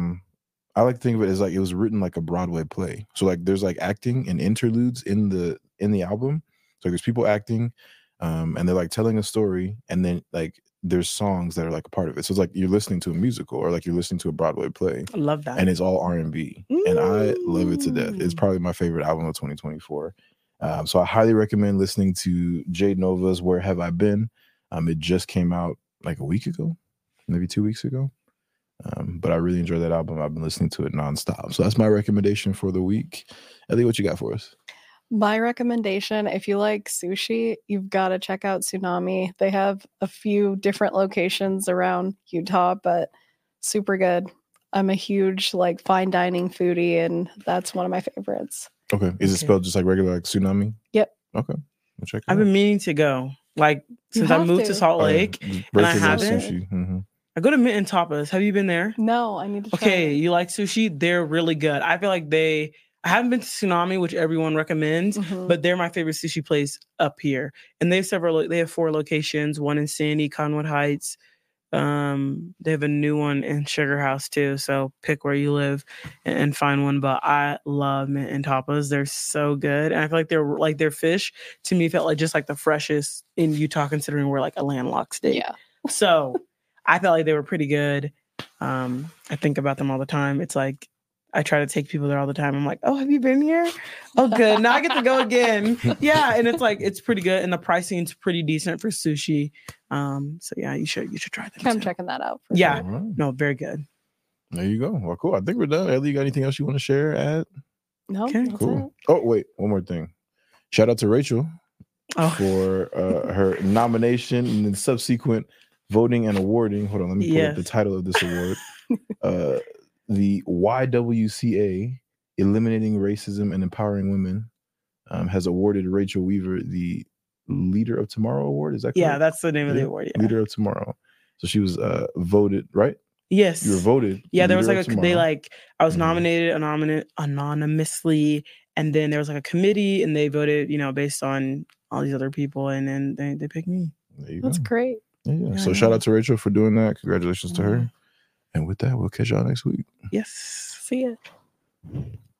I like to think of it as like it was written like a Broadway play. So like there's like acting and interludes in the album. So there's people acting, and they're like telling a story, and then like there's songs that are like a part of it. So it's like you're listening to a musical or like you're listening to a Broadway play. I love that. And it's all R&B. And I love it to death. It's probably my favorite album of 2024. So I highly recommend listening to Jade Nova's "Where Have I Been." It just came out like a week ago, maybe 2 weeks ago. But I really enjoy that album. I've been listening to it nonstop. So that's my recommendation for the week. Ellie, what you got for us? My recommendation, if you like sushi, you've got to check out Tsunami. They have a few different locations around Utah, but super good. I'm a huge like fine dining foodie, and that's one of my favorites. Okay. Is it spelled just like regular, like Tsunami? Yep. Okay. We'll check it I've out. been meaning to go. Like since I moved to Salt Lake, and I haven't. I go to Mint and Tapas. Have you been there? No, I need to try Okay, you like sushi? They're really good. I feel like I haven't been to Tsunami, which everyone recommends, but they're my favorite sushi place up here. And they have 4 locations, one in Sandy, Conwood Heights. They have a new one in Sugar House too. So pick where you live and find one. But I love Mint and Tapas. They're so good. And I feel like their fish to me felt like just like the freshest in Utah, considering we're like a landlocked state. Yeah. So I felt like they were pretty good. I think about them all the time. It's like I try to take people there all the time. I'm like, oh, have you been here? Oh, good. Now I get to go again. Yeah, and it's like it's pretty good, and the pricing's pretty decent for sushi. So yeah, you should try them. I'm checking that out. Yeah, sure. No, very good. There you go. Well, cool. I think we're done. Ellie, you got anything else you want to share? No. Okay, cool. Oh wait, one more thing. Shout out to Rachel for her nomination and then subsequent voting and awarding. Hold on, let me pull up the title of this award. The YWCA, Eliminating Racism and Empowering Women, has awarded Rachel Weaver the Leader of Tomorrow Award. Is that correct? Yeah, that's the name of the award. Yeah. Leader of Tomorrow. So she was voted, right? Yes. You were voted. Yeah, there was like I was nominated anonymously, and then there was like a committee, and they voted, based on all these other people, and then they picked me. There you That's go. Great. Yeah. So shout out to Rachel for doing that. Congratulations to her. And with that, we'll catch y'all next week. Yes. See ya.